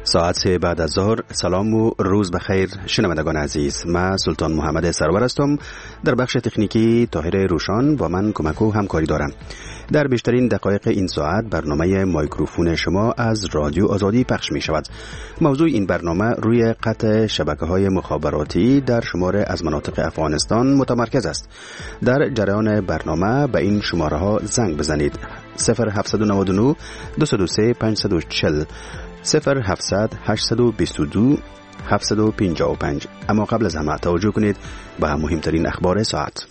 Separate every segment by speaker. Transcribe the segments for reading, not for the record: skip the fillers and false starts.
Speaker 1: ساعت 3 بعد از ظهر. سلام و روز بخیر شنوندگان عزیز. من سلطان محمد سرور هستم. در بخش تکنیکی طاهر روشان با من کمک و همکاری دارم. در بیشترین دقایق این ساعت برنامه مایکروفون شما از رادیو آزادی پخش می شود. موضوع این برنامه روی قطع شبکه‌های مخابراتی در شماره از مناطق افغانستان متمرکز است. در جریان برنامه به این شماره ها زنگ بزنید: 0799 203 540 0700 822 755. اما قبل از همه توجه کنید به مهمترین اخبار ساعت.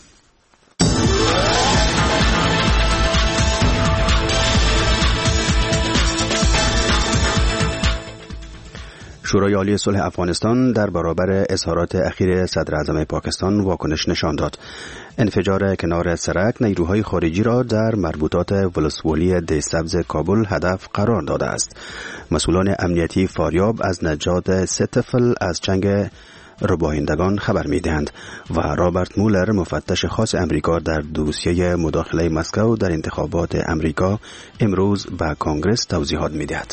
Speaker 1: شورای عالی صلح افغانستان در برابر اظهارات اخیر صدر اعظم پاکستان واکنش نشان داد. انفجار کنار سرک نیروهای خارجی را در مربوطات ولسوالی دی سبز کابل هدف قرار داده است. مسئولان امنیتی فاریاب از نجات 3 طفل از چنگ ربایندگان خبر می‌دهند و رابرت مولر مفتش خاص امریکا در دوسیه مداخله مسکو در انتخابات امریکا امروز به کنگره توضیحات می‌دهد.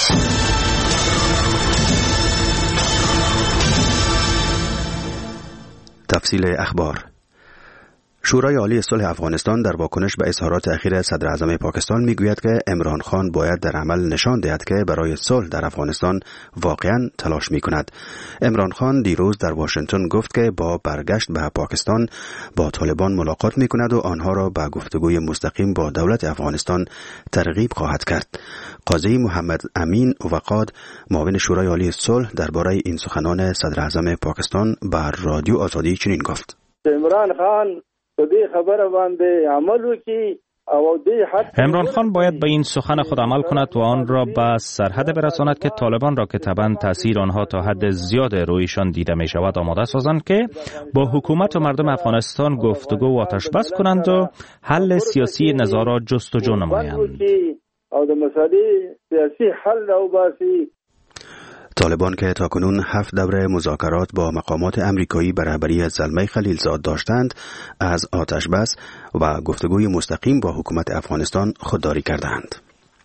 Speaker 1: تفصیل اخبار. شورای عالی صلح افغانستان در واکنش به اظهارات اخیر صدر اعظم پاکستان میگوید که عمران خان باید در عمل نشان دهد که برای صلح در افغانستان واقعاً تلاش میکند. عمران خان دیروز در واشنگتن گفت که با برگشت به پاکستان با طالبان ملاقات میکند و آنها را به گفتگوی مستقیم با دولت افغانستان ترغیب خواهد کرد. قاضی محمد امین وقاد، معاون شورای عالی صلح، درباره این سخنان صدر اعظم پاکستان بر رادیو آزادی چنین گفت:
Speaker 2: عمران خان
Speaker 3: عمران خان باید به این سخن خود عمل کند و آن را به سرحد برساند که طالبان را که طبعا تاثیر آنها تا حد زیاد رویشان دیده می شود آماده سازند که با حکومت و مردم افغانستان گفتگو و آتش بس کنند و حل سیاسی نزاع را جستجو نمایند.
Speaker 1: طالبان که تاکنون 7 دوره مذاکرات با مقامات امریکایی به رهبری زلمه خلیلزاد داشتند، از آتش بس و گفتگوی مستقیم با حکومت افغانستان خودداری کردند.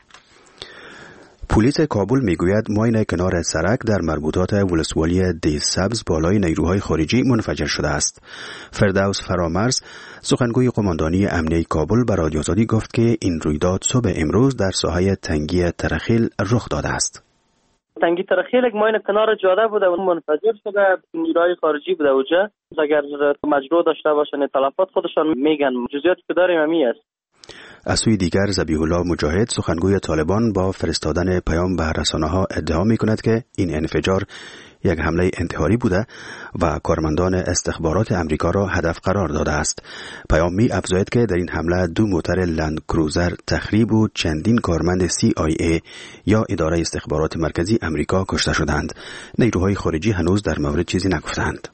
Speaker 1: پلیس کابل میگوید ماین کنار سرک در مربوطات ولسوالی دی سبز بالای نیروهای خارجی منفجر شده است. فردوس فرامرز، سخنگوی قماندانی امنیه کابل، به رادیو آزادی گفت که این رویداد صبح امروز در ساحه تنگی ترخیل رخ داده است.
Speaker 4: تنگی ترخیل یک ماین کنار جاده بوده و منفجر شده. نیروهای خارجی بوده اوجا. اگر مجروح داشته باشن تلفات خودشان میگن. جزئیاتی که داریم همی است.
Speaker 1: از سوی دیگر ذبیح الله مجاهد، سخنگوی طالبان، با فرستادن پیام به رسانه‌ها ادعا می‌کند که این انفجار یک حمله انتحاری بوده و کارمندان استخبارات امریکا را هدف قرار داده است. پیام می‌افزاید که در این حمله 2 موتر لند کروزر تخریب و چندین کارمند CIA یا اداره استخبارات مرکزی امریکا کشته شدند. نیروهای خارجی هنوز در مورد چیزی نگفتند.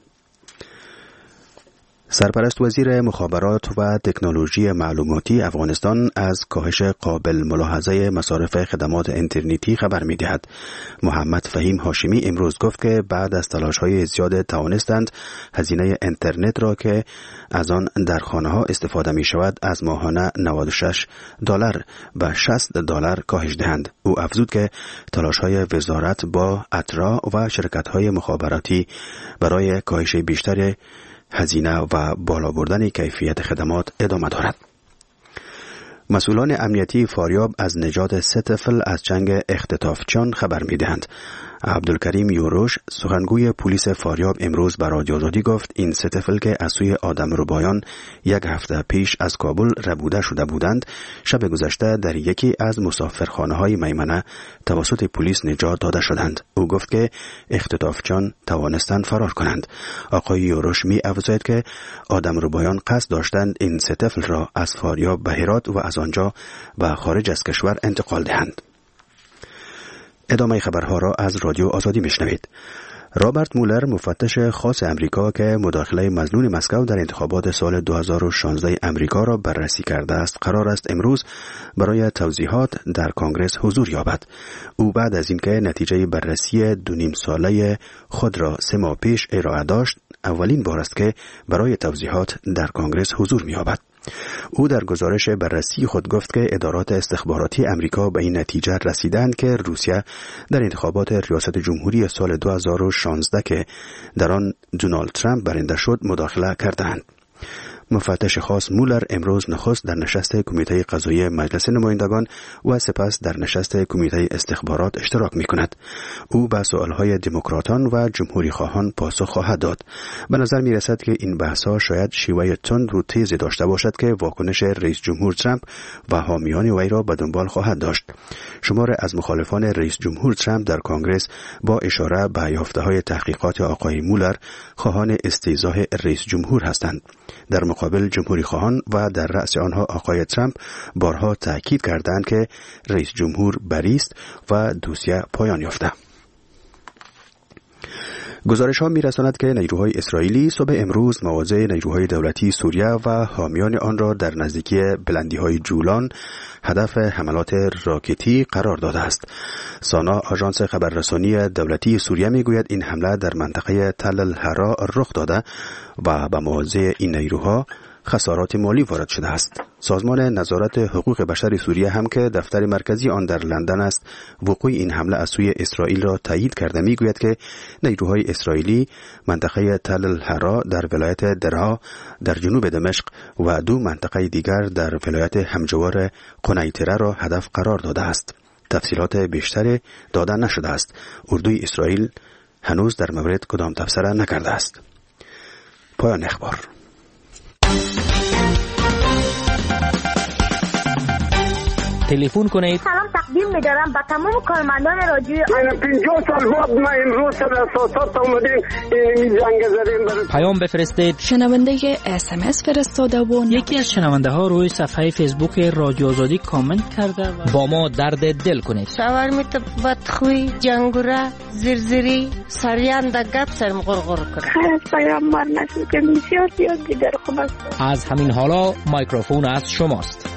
Speaker 1: سرپرست وزیر مخابرات و تکنولوژی معلوماتی افغانستان از کاهش قابل ملاحظه مصارف خدمات اینترنتی خبر می‌دهد. محمد فهیم هاشمی امروز گفت که بعد از تلاش‌های زیاد توانستند هزینه اینترنت را که از آن در خانه‌ها استفاده می‌شود از ماهانه $96 به $60 کاهش دهند. او افزود که تلاش‌های وزارت با اترا و شرکت‌های مخابراتی برای کاهش بیشتر هزینه و بالا بردن کیفیت خدمات ادامه دارد. مسئولان امنیتی فاریاب از نجات 3 طفل از چنگ اختطافچیان خبر می‌دهند. عبدالکریم یوروش، سخنگوی پلیس فاریاب، امروز به رادیو آزادی گفت این 3 طفل که از سوی آدمربایان 1 هفته پیش از کابل ربوده شده بودند، شب گذشته در یکی از مسافرخانه‌های میمنه توسط پلیس نجات داده شدند. او گفت که اختطافچیان توانستند فرار کنند. آقای یوروش می‌افزاید که آدمربایان قصد داشتند این 3 طفل را از فاریاب به هرات و از آنجا به خارج از کشور انتقال دهند. ادامه خبرها را از رادیو آزادی میشنوید. رابرت مولر، مفتش خاص امریکا که مداخله مظنون مسکو در انتخابات سال 2016 امریکا را بررسی کرده است، قرار است امروز برای توضیحات در کنگره حضور یابد. او بعد از اینکه نتیجه بررسی 2.5 ساله خود را 3 ماه پیش ارائه داشت، اولین بار است که برای توضیحات در کنگره حضور می‌یابد. او در گزارش بررسی خود گفت که ادارات استخباراتی امریکا به این نتیجه رسیدند که روسیه در انتخابات ریاست جمهوری سال 2016 که در آن دونالد ترامپ برنده شد مداخله کردند. مفتش خاص مولر امروز نخست در نشست کمیته قضایی مجلس نمایندگان و سپس در نشست کمیته استخبارات اشتراک می‌کند. او به سوالهای دموکراتان و جمهوری خواهان پاسخ خواهد داد. به نظر می‌رسد که این بحث‌ها شاید شیوه تند و تیزی داشته باشد که واکنش رئیس جمهور ترامپ و حامیان وی را به دنبال خواهد داشت. شمار از مخالفان رئیس جمهور ترامپ در کنگره با اشاره به یافته‌های تحقیقات آقای مولر خواهان استیضاح رئیس جمهور هستند. در مقابل جمهوری خواهان و در رأس آنها آقای ترامپ بارها تأکید کردند که رئیس جمهور بری است و دوسیه پایان یافته. گزارش ها می رساند که نیروهای اسرائیلی صبح امروز مواضع نیروهای دولتی سوریه و حامیان آن را در نزدیکی بلندی های جولان هدف حملات راکتی قرار داده است. سانا آژانس خبررسانی دولتی سوریه می گوید این حمله در منطقه تل الحرا رخ داده و به مواضع این نیروها خسارات مالی وارد شده است. سازمان نظارت حقوق بشر سوریه هم که دفتر مرکزی آن در لندن است، وقوع این حمله از سوی اسرائیل را تایید کرده میگوید که نیروهای اسرائیلی منطقه تل الحرا در ولایت درعا در جنوب دمشق و دو منطقه دیگر در ولایت همجوار قنیطره را هدف قرار داده است. تفصیلات بیشتری داده نشده است. اردوی اسرائیل هنوز در مورد کدام تبصره نکرده است. پایان اخبار.
Speaker 2: تلفن کنید.
Speaker 5: سلام تقدیم می‌دارم به تمام کارمندان رادیو.
Speaker 6: من 50 سال بعد ما امروز در اساسات اومدیم این جنگ زدیم.
Speaker 2: پیام بفرستید.
Speaker 7: شنونده SMS فرستاده و
Speaker 8: یکی از شنونده ها روی صفحه فیسبوک رادیو آزادی کامنت کرده و
Speaker 2: با ما درد دل کنید.
Speaker 9: شاورمیت بدخوی جنگوره زرزری سریان د گپ سرم غرغر کنه.
Speaker 5: خیر پیام مار نشد که بسیار دیگر خوب است.
Speaker 2: از همین حالا میکروفون از شماست.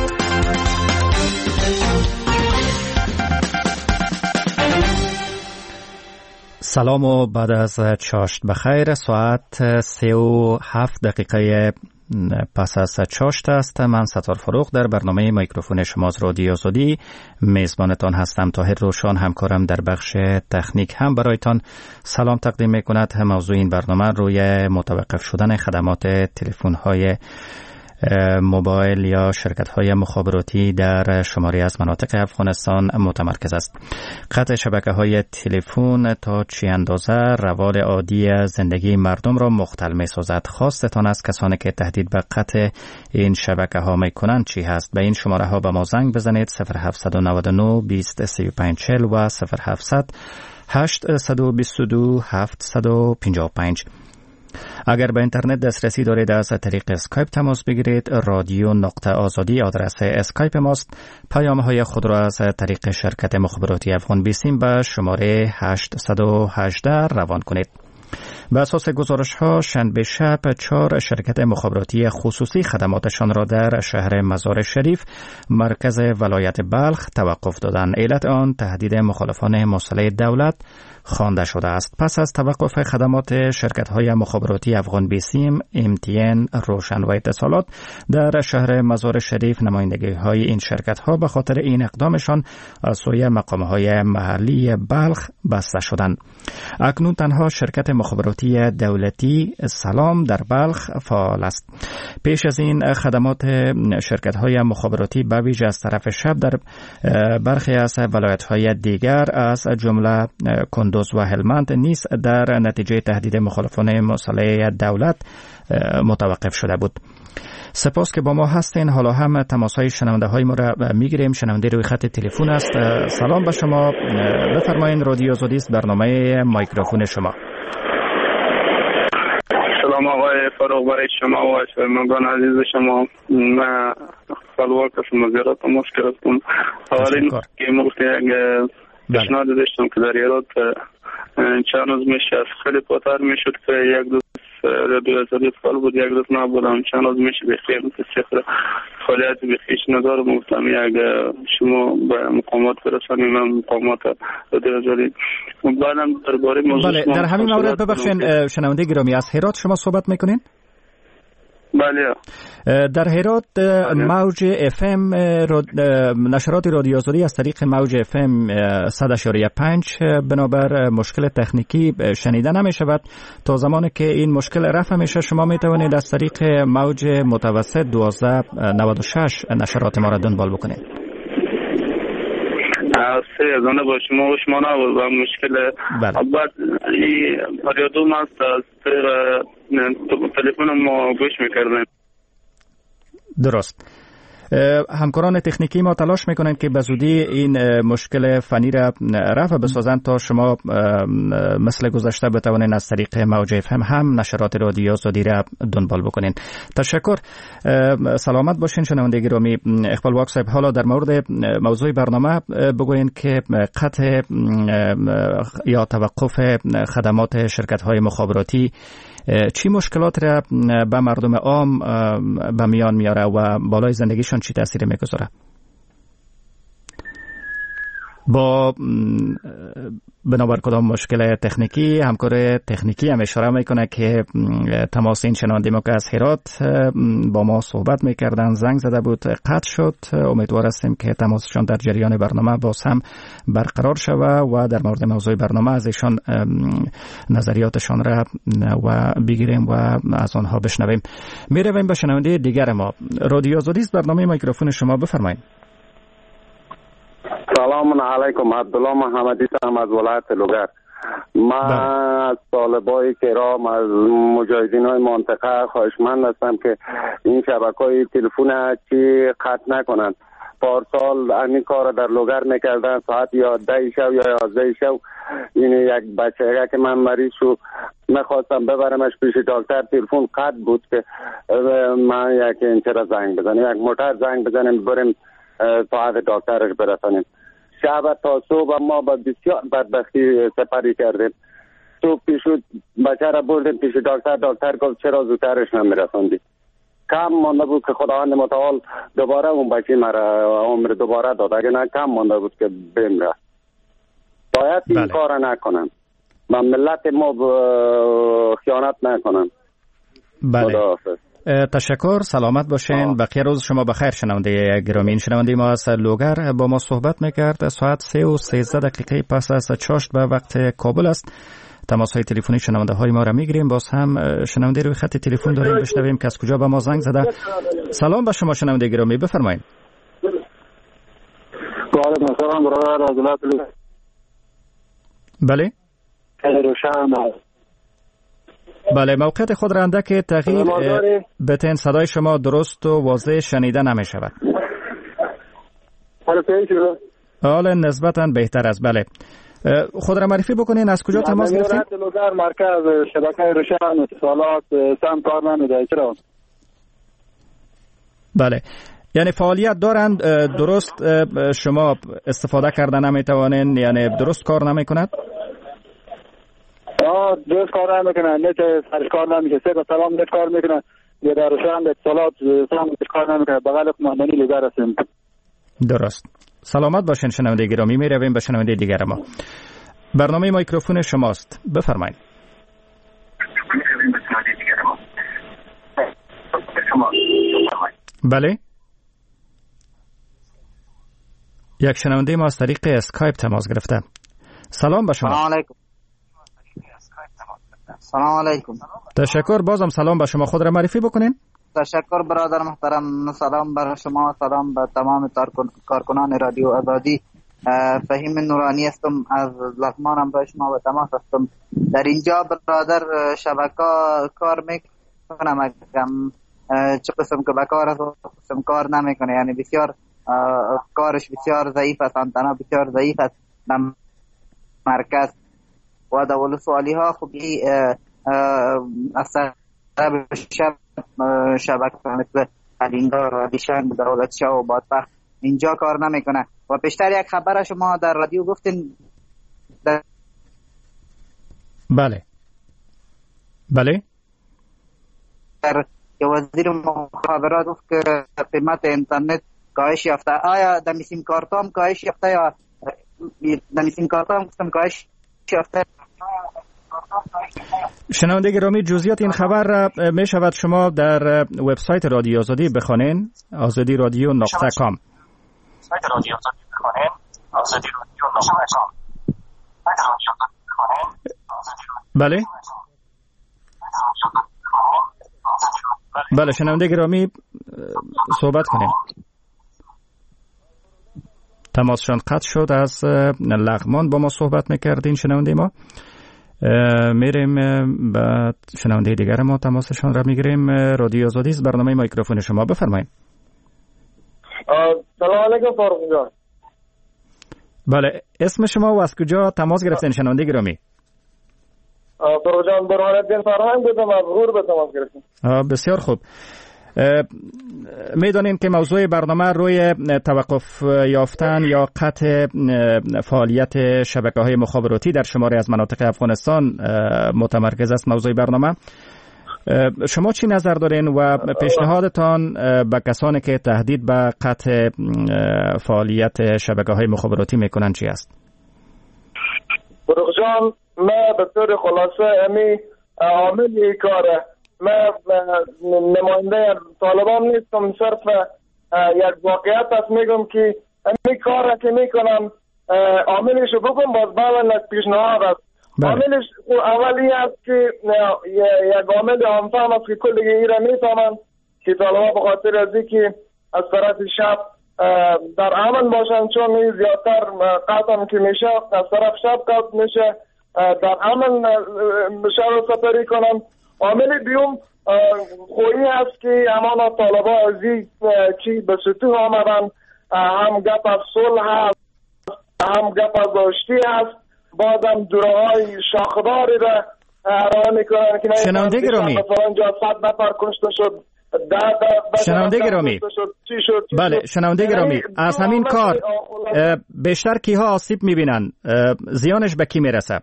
Speaker 3: سلام و بعد از چاشت بخیر. ساعت 37 دقیقه پس از چاشت است. من ستار فروغ در برنامه میکروفون شماز رادیو آزادی میزبانتان هستم. طاهر روشان همکارم در بخش تکنیک هم برایتان سلام تقدیم میکند. موضوع این برنامه روی متوقف شدن خدمات تلفن‌های موبایل یا شرکت‌های مخابراتی در شماری از مناطق افغانستان متمرکز است. قطع شبکه‌های تلفن تا چه اندازه روال عادی زندگی مردم را مختل می‌سازد؟ خواستتان از کسانی که تهدید به قطع این شبکه‌ها می‌کنند چی هست؟ به این شماره‌ها به ما زنگ بزنید 0799 20 35 40 و 0700 822 755. اگر به اینترنت دسترسی دارید از طریق اسکایپ تماس بگیرید. رادیو نقطه آزادی آدرس اسکایپ ماست. پیام‌های خود را از طریق شرکت مخابراتی افغان بیسیم به شماره 818 روان کنید. به اساس گزارش‌ها شنبه شب 4 شرکت مخابراتی خصوصی خدماتشان را در شهر مزار شریف مرکز ولایت بلخ توقف دادند. علت آن تهدید مخالفان مسلح دولت خوانده شده است. پس از توقف خدمات شرکت‌های مخابراتی افغان بیسیم، MTN، روشن و اتصالات در شهر مزار شریف، نمایندگی‌های این شرکت‌ها به خاطر این اقدامشان از سوی مقام‌های محلی بلخ بسته شدند. اکنون تنها شرکت مخابراتی دولتی سلام در بلخ فعال است. پیش از این خدمات شرکت‌های مخابراتی به ویژه از طرف شب در برخی از ولایت‌های دیگر از جمله کندوز و هلمند نیز در نتیجه تهدید مخالفان مسلح دولت متوقف شده بود. سپاس که با ما هستین. حالا هم تماس‌های شنونده‌های ما را می‌گیریم. شنونده روی خط تلفن است. سلام به شما. بفرمایید. رادیو آزادی است، برنامه میکروفون شما.
Speaker 6: سلام آقای فروغ برای شما و شنوندگان عزیز شما. من فالوور شما زیارت مشکل هستم. حالا که موقع یک پیشنهاد داشتم که در ایراد چند روز میشه از خیلی پاتر میشد که یک روز رادیو آزادی فعال بود، یک روز نبودم. چند روز میشه بخیر صفر فعالیت بخیش ندارم. گفتم یک شما به مقامات برسانیم، من مقامات رادیو آزادی بعدم درباره موضوع.
Speaker 3: بله، در همین مورد ببخشید شنونده گرامی، از هرات شما صحبت میکنین؟
Speaker 6: بله.
Speaker 10: در هرات موج اف ام نشرات رادیو آزادی از طریق موج اف ام 100.5 بنابر مشکل تکنیکی شنیده نمی شود. تا زمانی که این مشکل رفع میشه شما می توانید از طریق موج متوسط 1296 نشرات ما را دنبال بکنید.
Speaker 6: زنده با شما نبود و مشکل بعد پریادو ما از تلفن ما گوش میکردن.
Speaker 10: درست. همکاران تکنیکی ما تلاش میکنند که به زودی این مشکل فنی را رفع بسازند تا شما مثل گذشته بتوانید از طریق موج اف ام هم نشرات رادیو آزادی را دنبال بکنین. تشکر. سلامت باشین شنونده گرامی. اقبال واق صاحب، حالا در مورد موضوع برنامه بگوین که قطع یا توقف خدمات شرکت های مخابراتی چی مشکلات را به مردم عام به میان میاره و بالای زندگیشان چی تاثیر میگذاره؟ با بنابر کدام مشکل تکنیکی همکار تکنیکی هم اشاره میکنه که تماس این شنونده ما که از هرات با ما صحبت میکردن زنگ زده بود قطع شد. امیدوار هستیم که تماسشان در جریان برنامه باز هم برقرار شود و در مورد موضوع برنامه از ایشان نظریاتشان را و بگیریم و از آنها بشنویم. میرویم به شنونده دیگر ما. رادیو آزادی است، برنامه میکروفون شما، بفرمایید.
Speaker 11: سلام علیکم. عبدالله محمدی هم از ولایت لوگر. من از طالبای کرام از مجاهدین های منطقه خواهشمند هستم که این شبکه‌های تلفن چی قطع نکنند. پارسال این کار در لوگر میکردن ساعت یا 10 شب یا 11 شب. این یک بچه که من مریض شو میخواستم ببرمش پیش دکتر، تلفن قطع بود که من یک اینچرا زنگ بزنیم، یک موتر زنگ بزنیم بریم ساعت دکترش برسانیم. شب تا صبح ما با بسیار بدبختی سپری کردیم. صبح پیشو بچه را بردیم پیش دکتر، دکتر گفت چرا زودترش نمیرساندی. کم مانده بود که خداوند متعال دوباره اون بچه مرا عمر دوباره داد، اگه نه کم مانده بود که بمیره. باید این کار نکنن و ملت ما خیانت نکنن.
Speaker 10: خداحافظ. تشکر. سلامت باشین. بقیه روز شما بخیر. شنونده گرامی، شنونده ما از لوگر با ما صحبت میکرد. ساعت 3:13 پس از چاشت به وقت کابل است. تماس های تلفنی شنونده های ما را میگیریم. باز هم شنونده روی خط تلفن داریم، بشنویم که از کجا به ما زنگ زده. سلام به شما شنونده گرامی، بفرمایید.
Speaker 11: سلام برادر.
Speaker 10: بله. بله، موقعیت خود را اندک تغییر بتین. صدای شما درست و واضح شنیده نمی شود. حالا نسبتاً بهتر است. بله، خود را معرفی بکنین. از کجا تماس گرفتین؟
Speaker 11: لوگر مرکز شبکه روشن اتصالات سم کار نمیده. چرا؟
Speaker 10: بله، یعنی فعالیت دارند درست، شما استفاده کرده نمیتوانین، یعنی درست کار نمیکند؟
Speaker 11: درست کار نمیکنه، نت سرش کار نمیکنه، سه سلام نت کار میکنه، یه در روشن اتصالات سلام کار نمیکنه. بغل مهمانی لوگر هستیم.
Speaker 10: درست. سلامت باشین شنونده گرامی. میرویم به شنونده دیگر ما. برنامه میکروفون شماست، بفرمایید. بله، یک شنونده ما از طریق اسکایپ تماس گرفته. سلام به شما.
Speaker 12: سلام علیکم. سلام علیکم.
Speaker 10: تشکر. بازم سلام به شما. خود را معرفی بکنین.
Speaker 12: تشکر برادر محترم. سلام بر شما، سلام به تمام کارکنان رادیو آزادی. فهیم نورانی هستم از لغمان، هم با شما به تماس هستم. در اینجا برادر شبکه کار میکنم، چه قسم که بکار است قسم کار نمیکنه، یعنی بسیار کارش بسیار ضعیف است، آنتنا بسیار ضعیف است در مرکز و در ولسوالی ها. خوبی از طرف شبکه مثل علینگار و دیشن دولت شاه و بادبخت اینجا کار نمیکنه. و پیشتر یک خبر شما در رادیو گفتین
Speaker 10: بله
Speaker 12: که وزیر مخابرات گفت که قیمت اینترنت کاهش یافته. آیا در سیم کارت هم کاهش یافته یا در سیم کارت هم گفتم کاهش یافته؟
Speaker 10: شنونده گرامی، جزئیات این خبر را می شود شما در وبسایت رادیو آزادی بخوانید، azadiradio.com. بله بله شنونده گرامی صحبت کنیم. تماسشان قطع شد. از لغمان با ما صحبت میکردین شنونده ما. میریم به شنونده دیگر ما تماسشان را میگیریم. رادیو آزادی است، برنامه میکروفون شما، بفرمایید.
Speaker 13: سلام علیکم فاروق جان.
Speaker 10: بله، اسم شما و از کجا تماس گرفتین شنونده گرامی؟
Speaker 13: فاروق جان، برهان‌الدین فرهنگ بودم، از غور به تماس گرفتم.
Speaker 10: بسیار خوب. میدونیم که موضوع برنامه روی توقف یافتن یا قطع فعالیت شبکه‌های مخابراتی در شماری از مناطق افغانستان متمرکز است. موضوع برنامه شما چی نظر دارین و پیشنهادتان به کسانی که تهدید به قطع فعالیت شبکه‌های مخابراتی میکنن چی است؟
Speaker 13: فاروق جان، ما به طور خلاصه امی عامل کاره، من نماینده طالبان نیستم، صرف یک واقعیت است میگم که این کار را که میکنم عاملش بگم، باز بعد پیشنهاد است. عاملش اولی است که یک عامل عامفهم است که کل ایره میفهمند که طالبان به خاطر از اینکه از طرف شب در امن باشند، چون این زیادتر قطعا که میشه از طرف شب قطع میشه، در امن شهر سپری کنند. عامل دیوم خویی هست که همان طالبان ازی چی به سطوح آمدن، هم گپ از صلح هست، هم گپ از داشتی هست، بازم دورهای شاخداری را ارائه میکنن که
Speaker 10: شنونده گرامی،
Speaker 13: مثلا جا 100 نفر کشته شد،
Speaker 10: شنونده گرامی، بله شنونده گرامی، از همین کار بیشتر کیها آسیب میبینن؟ زیانش به کی میرسه؟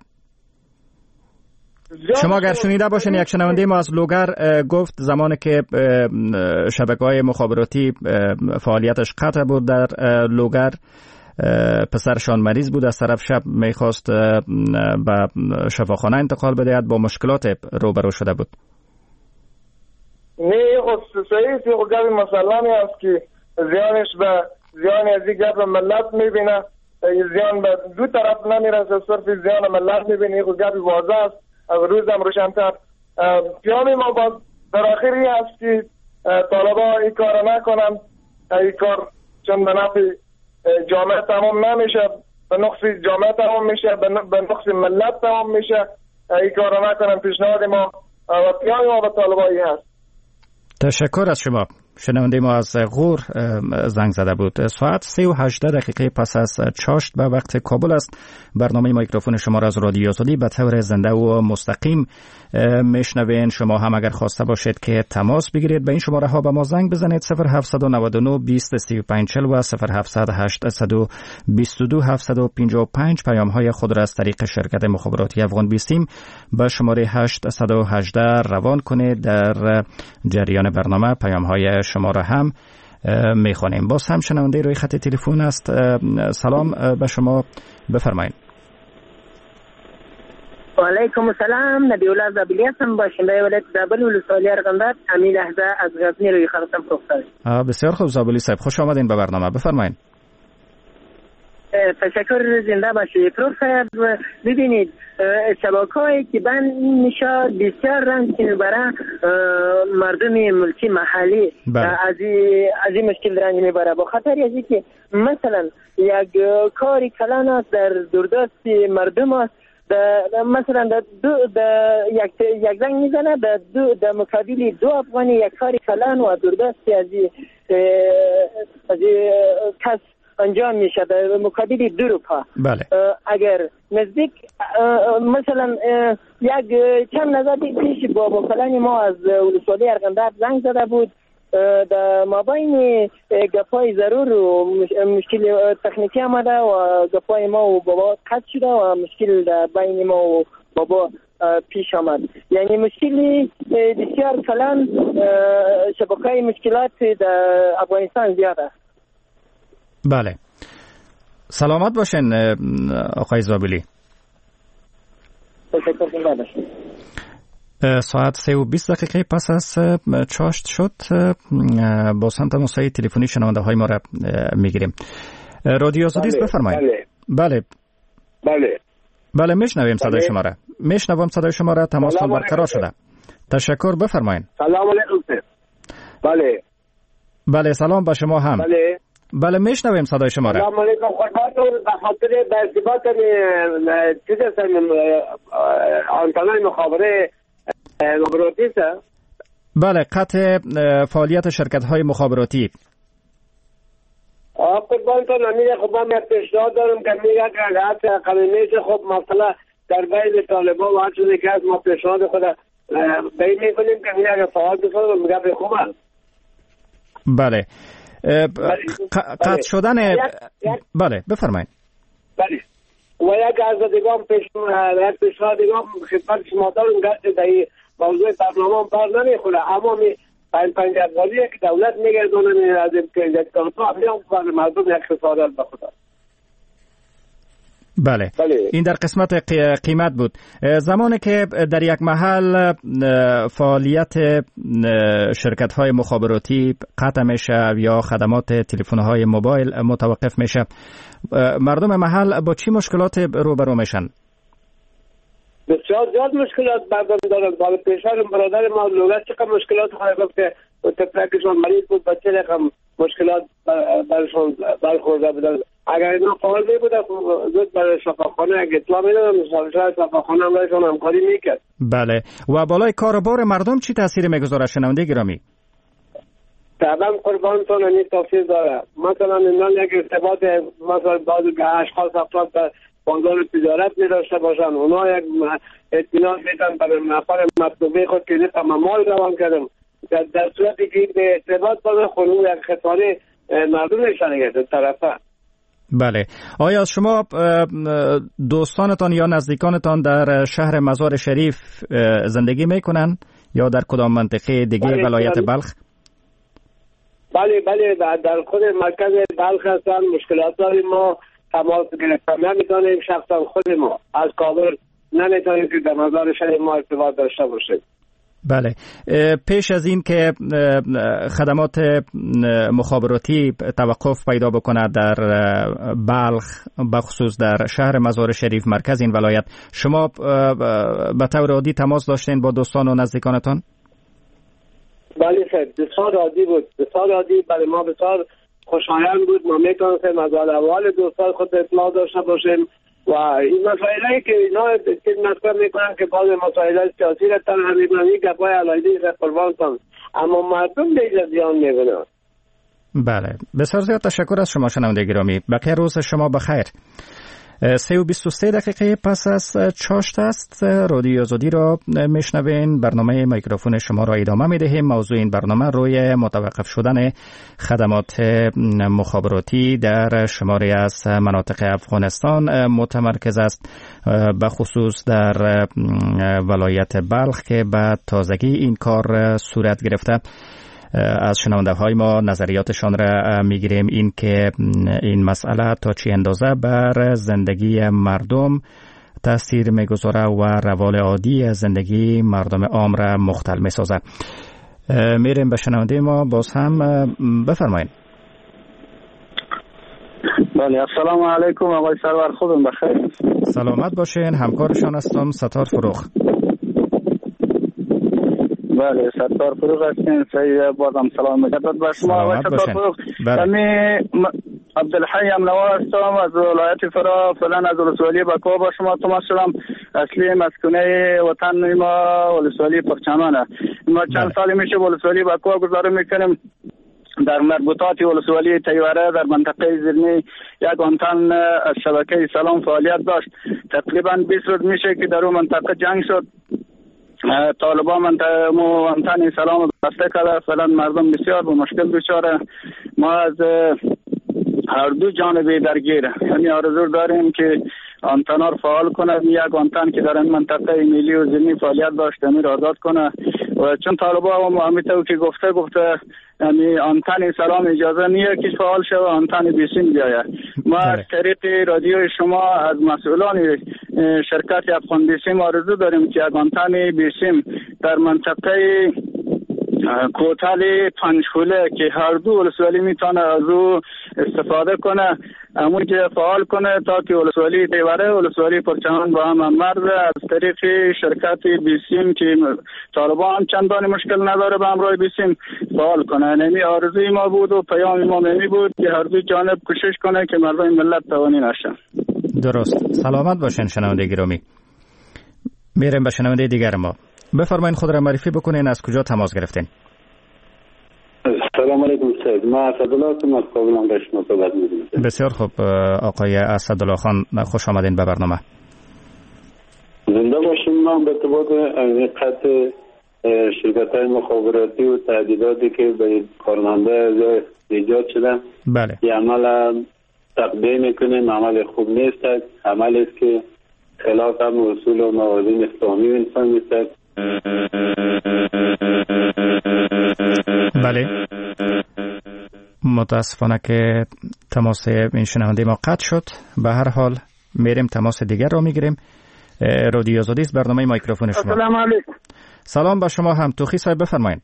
Speaker 10: شما اگر شنیده باشین، یک شنونده ما از لوگر گفت زمانی که شبکه‌های مخابراتی فعالیتش قطع بود در لوگر، پسرشان مریض بود، از طرف شب میخواست به شفاخانه انتقال بدهد، با مشکلات روبرو شده بود.
Speaker 13: نه خصوصی گفت مسلمی است که زیانش به زیان از این گفت ملت میبینه، زیان به دو طرف نمیرسه، صرف زیان ملت میبینه. گفت واضح است، از روزم روشن‌تر. پیام ما باز در آخری هست که طالبان این کار نکنن، این کار چون به نفع جامعه تمام نمیشه، به نقص جامعه تمام میشه، به نقص ملت تمام میشه. این کار نکنن، پیشنهاد ما و پیام ما به طالبایی هست.
Speaker 10: تشکر از شما. شنونده ما از غور زنگ زده بود. ساعت 3:18 پس از چاشت به وقت کابل است. برنامه میکروفون شما را از رادیو آزادی به طور زنده و مستقیم میشنوین. شما هم اگر خواسته باشید که تماس بگیرید، به این شماره ها به ما زنگ بزنید: 0799 20 35 40 و 0700 822 755. پیام های خود را از طریق شرکت مخابراتی افغان بیستیم به شماره 818 روان کنید. در جریان برنامه پیام های شما را هم میخوانیم. باز هم شنونده روی خط تلفن است. سلام به شما، بفرمایید.
Speaker 14: و علیکم السلام. نبی الله زابلی هستم، باشنده ولایت زابل ولسوالی ارغنداب. همین لحظه از غزنی روی خطم فروخته.
Speaker 10: بسیار خوب زابلی صاحب، خوش آمدین به برنامه، بفرمایید.
Speaker 14: تشکر، زنده باشید. پروفسور ببینید، شبکه‌ای که بند میشه بسیار رنج میبره مردم ملکی محلی، از این مشکل رنج میبره، با خاطر از اینکه مثلا یک کاری کلان است در دوردست مردم است، مثلا یک زنگ میزنه در مقابل دو افغانی یک کاری کلان و دوردست از کس انجام میشه در مقابل 2 روپا.
Speaker 10: بله.
Speaker 14: اگر نزدیک مثلا یک چند نظر پیش با مقلن ما از ولسوالی ارغنداب زنگ زده بود، در مابین گپای ضرور و مشکل تکنیکی آمده و گپای ما و بابا قطع شده و مشکل در بین ما و بابا پیش آمد. یعنی مشکلی بسیار کلان، شبکه مشکلات در افغانستان زیاد است.
Speaker 10: بله، سلامت باشین آقای زابلی. ساعت 3:20 پس از چاشت شد. با هم تماس‌های تلفنی شنونده های ما را میگیریم. رادیو آزادی است، بفرمایید. بله میشنویم صدای شما را. میشنوم صدای شما را. تماستان برقرار شده. تشکر، بفرمایید.
Speaker 15: سلام علیکم.
Speaker 10: بله سلام به شما هم. بله میشنویم صدای شما را.
Speaker 15: سلام علیکم. خدمتتون به خاطر ارتباط چیز آنتنای مخابره مخابراتی است.
Speaker 10: بله، قطع فعالیت شرکت‌های مخابراتی.
Speaker 15: قربانتون امیر، خب من پیشنهاد دارم که میگه که اگر قانونی خب مثلا در بین طالبان و هر چیزی که از ما پیشنهاد خود بین میکنیم که میگه فعال بسازم میگه به خوبه.
Speaker 10: بله قطع شدن بله بفرمایید.
Speaker 15: بله و یک از دیگه پیشنهاد دیگه خدمت شما دارم که در موضوع برنامه بر نمیخوره، اما پنج افغانیه که دولت میگردونه از این کارتا هم مردم یک خسارت بخوره.
Speaker 10: بله این در قسمت قیمت بود. زمانی که در یک محل فعالیت شرکت‌های مخابراتی قطع میشه یا خدمات تلفن‌های موبایل متوقف میشه، مردم محل با چی مشکلات روبرو میشن؟
Speaker 15: بسیار زیاد مشکلات مردم دارن. بالا پیشان برادر ما لوگت چقدر مشکلات خواهی گفت که تپرکشون مریض بود، بچه رقم مشکلات برشون برخورده بودن. اگر اینا فعال نبوده زود برای شفاخانه اگه اطلاع میدادن شاید شفاخانه هم برایشون همکاری میکرد.
Speaker 10: بله و بالای کاربار مردم چی تاثیر میگذاره شنونده گرامی؟
Speaker 15: طبعا قربانتون این تاثیر داره. مثلا اینا یک ارتباط مثلا بعضی اشخاص افراد در بازار تجارت می‌داشته باشن، اونا یک اطمینان میدن برای نفر مطلوبه خود که نفهم مال روان کردن، در صورتی که به ارتباط باشه خود یک خطاره مردم نشانه گرده طرفه.
Speaker 10: بله آیا شما دوستانتان یا نزدیکانتان در شهر مزار شریف زندگی میکنن یا در کدام منطقه دیگه ولایت بلخ؟
Speaker 15: بله در خود مرکز بلخ هستن. مشکلات داریم، ما تماس گرفتن نمیتونیم، شخصا خود ما از کابل نمیتونیم که در مزار شریف ما ارتباط داشته باشیم.
Speaker 10: بله پیش از این که خدمات مخابراتی توقف پیدا بکنه در بلخ بخصوص در شهر مزار شریف مرکز این ولایت، شما به طور عادی تماس داشتین با دوستان و نزدیکانتان؟
Speaker 15: بله صاحب بسیار عادی بود، بسیار عادی برای ما، بسیار خوشایند بود. ما میتونستیم از احوال دوستان خود اطلاع داشته باشیم و این مسائلی که اینا مطرح میکنن که بعض مسائل سیاسی را تنها میکنن این گپای علایدی قربانتان، اما مردم دیگه زیان میبینن.
Speaker 10: بله بسیار زیاد تشکر از شما شنونده گرامی. بقیه روز شما بخیر. 3:23 پس از چاشت است. رادیو آزادی را میشنوین. برنامه میکروفون شما را ادامه میدهیم. موضوع این برنامه روی متوقف شدن خدمات مخابراتی در شماری از مناطق افغانستان متمرکز است، به خصوص در ولایت بلخ که به تازگی این کار صورت گرفته. از شنونده های ما نظریاتشان را میگیریم، این که این مسئله تا چه اندازه بر زندگی مردم تاثیر میگذاره و روال عادی زندگی مردم عام را مختل میسازه. میریم به شنونده ما باز هم. بفرمایید.
Speaker 16: بله السلام علیکم آقای سرور، خوبم بخیر؟
Speaker 10: سلامت باشین. همکارشان هستم ستار فروغ.
Speaker 16: بله ستار فروغ هستین. صحیح، بازم سلام مجدد بر شما آقای ستار فروغ. من عبدالحی امنوا هستم از ولایت فرا، فعلا از ولسوالی بکوه با شما تماس شدم. اصلی مسکونه وطن ما ولسوالی پرچمانه. ما چند سال میشه ولسوالی بکوه گزارش میکنیم. در مربوطات ولسوالی تیوره در منطقه زیرنی یک آنتن از شبکه سلام فعالیت داشت. تقریبا 20 روز میشه که در اون منطقه جنگ شد. طالبان آنتن سلام بسته کرده. فعلا مردم بسیار به مشکل دچاره. ما از هر دو جانبه درگیر یعنی آرزو داریم که آنتنا رو فعال کنه. یک آنتن که در این منطقه ملی و زمینی فعالیت داشت امیر آزاد کنه و چون طالبان همیشه که گفته یعنی آنتن سلام اجازه نیه که فعال شه و آنتن بیسیم بیاید. ما از طریق رادیو شما از مسئولان شرکت افغان بیسیم آرزو داریم که کمپانی بیسیم در منطقه کوتالی پنجخوله که هر دو ولسوالی میتونه از او استفاده کنه، همون که فعال کنه تا که ولسوالی دیواره ولسوالی پرچمان با هم مرز از طریق شرکت بیسیم که طالبان چندان مشکل نداره به همراه بیسیم فعال کنه. نمی آرزوی ما بود و پیام ما نمی بود که هر دو جانب کوشش کنه که مردم ملت توانی نشن.
Speaker 10: درست. سلامت باشین شنونده گرامی. میریم به شنونده دیگر ما. بفرمایید خود را معرفی بکنین، از کجا تماس گرفتین؟
Speaker 17: سلام علیکم سید، ما اسدالله هستم از کابل به شما صحبت می‌کنم.
Speaker 10: بسیار خوب آقای اسدالله خان، خوش آمدین به برنامه.
Speaker 17: زنده باشیم. ما به ارتباط قطع شرکت‌های مخابراتی و تهدیداتی که به کارمنده ایجاد شده،
Speaker 10: بله،
Speaker 17: این عمل تقدیم میکنیم، عمل خوب نیست، عملی است که خلاف هم اصول و موازین اسلامی و انسان نیست.
Speaker 10: بله، متاسفانه که تماس این شنونده ما قطع شد. به هر حال میریم تماس دیگر رو میگیریم. رادیو آزادی است، برنامه مایکروفون شما.
Speaker 16: سلام علیکم.
Speaker 10: سلام به شما هم. توخی صاحب بفرمایید.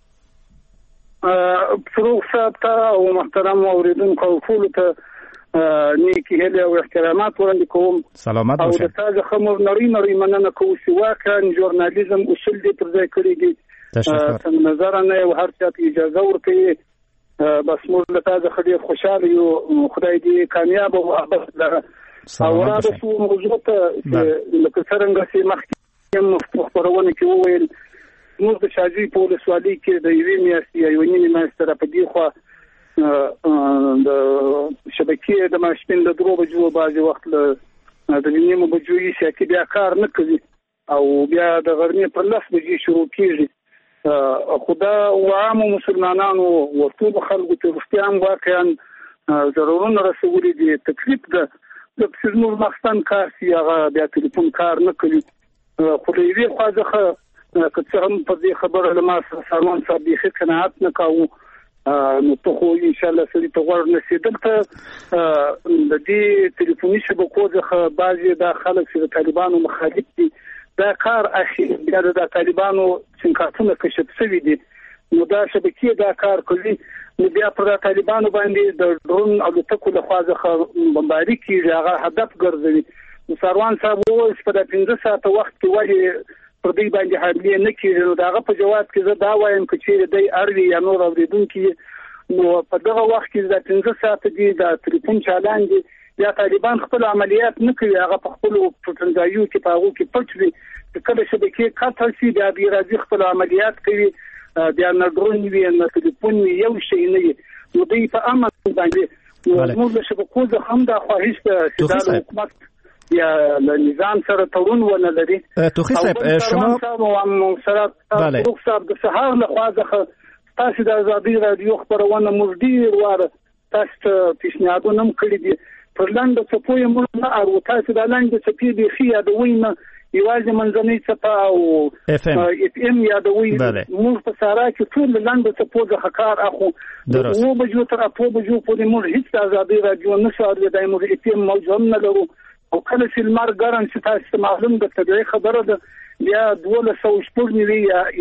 Speaker 16: فروغ صاحب ته او محترم اوریدونکو ټولو ته نیکی هیله او احترامات وړاندې کوم.
Speaker 10: سلامت
Speaker 16: او
Speaker 10: باشئ.
Speaker 16: د تاسو خمر نړۍ مننه کوم چې واقعا ژورنالیزم اصول دې پر ځای کړی دي. تشکر. نظر نه او هر چا ته اجازه ورکړي. بس موږ له تاسو خډیر خوشاله یو. خدای دې کامیاب او ابد لره. او راځو چې موضوع ته لکه څنګه چې مخکې خبرونه کې وویل، موږ د شاجوی په ولسوالۍ کې د یوې میاشتې یا یوې نیمې میاشتې را په دې خوا د شبکې د ماشین د 2 بجو بعضې وخت له د نیمو بجو یې شاکې بیا کار نه کوي او بیا د غرمې پر 10 بجې شروع کېږي. خو دا عامو مسلمانانو او ټولو خلکو ته رښتیا هم واقعا ضرورونه رسولي دي. تکلیف ده د زموږ مخستان کار چې هغه بیا ټلیفون کار نه کوي. خو د یوې خوا څخه که څه هم په دې خبره له ما سره سلمان صاحب بیخي قناعت نه کوو، نو ته خو انشاءالله سړي ته غوږ نیسې. دلته د دې ټلیفوني شبکو څخه بعضې دا خلک چې د طالبانو مخالف دي دا کار اخلي، بیا د طالبانو سنکارتونه کشف شوي دي، نو دا شبکې دا کار کوي، نو بیا پر طالبانو باندې د ډرون الوتکو له خوا څخه بمباري کېږي، هغه هدف ګرځوي. نو سروان صاحب وویل چې په 15 ساعته وخت کې ولې پر دې باندې حمله نه کیږي. نو داغه په جواب کې زه دا وایم چې چیرې دی اړوي یا نور اوریدونکي، نو په دغه وخت کې د 15 ساعته دی د ټلیفون چالان دي یا طالبان خپل عملیات نه کوي، هغه په خپل پټنځایو کې پاغو کې پټ وي، کله شبکې قطع شي بیا بیا راځي خپل عملیات کوي، بیا نه ډرون وي نه ټلیفون وي، یو شی نه وي. نو دوی په امن باندې موږ د شبکو څخه هم د خواهش د حکومت یا نظام سره تړون ونه لري.
Speaker 10: توخی صاحب شما
Speaker 16: بله صاحب د سهار له خوا څخه تاسو د ازادي رادیو خبرونه موږ ډیر واره تاسو ته پیشنهادونه هم کړی دي. پر لاندې څه پوهه موږ نه او تاسو د لاندې څه پیډي خي یادوي نه یوازې منځنۍ څپه او اف ام یادوي. موږ په سارا کې ټول لاندې څه پوهه کار اخو نو بجو تر په بجو پورې موږ هیڅ ازادي رادیو نه سره د موږ اف ام موجود نه لرو. او کله چې المار ګران چې تاسو معلوم د طبيعي خبره ده بیا 1200 شپږ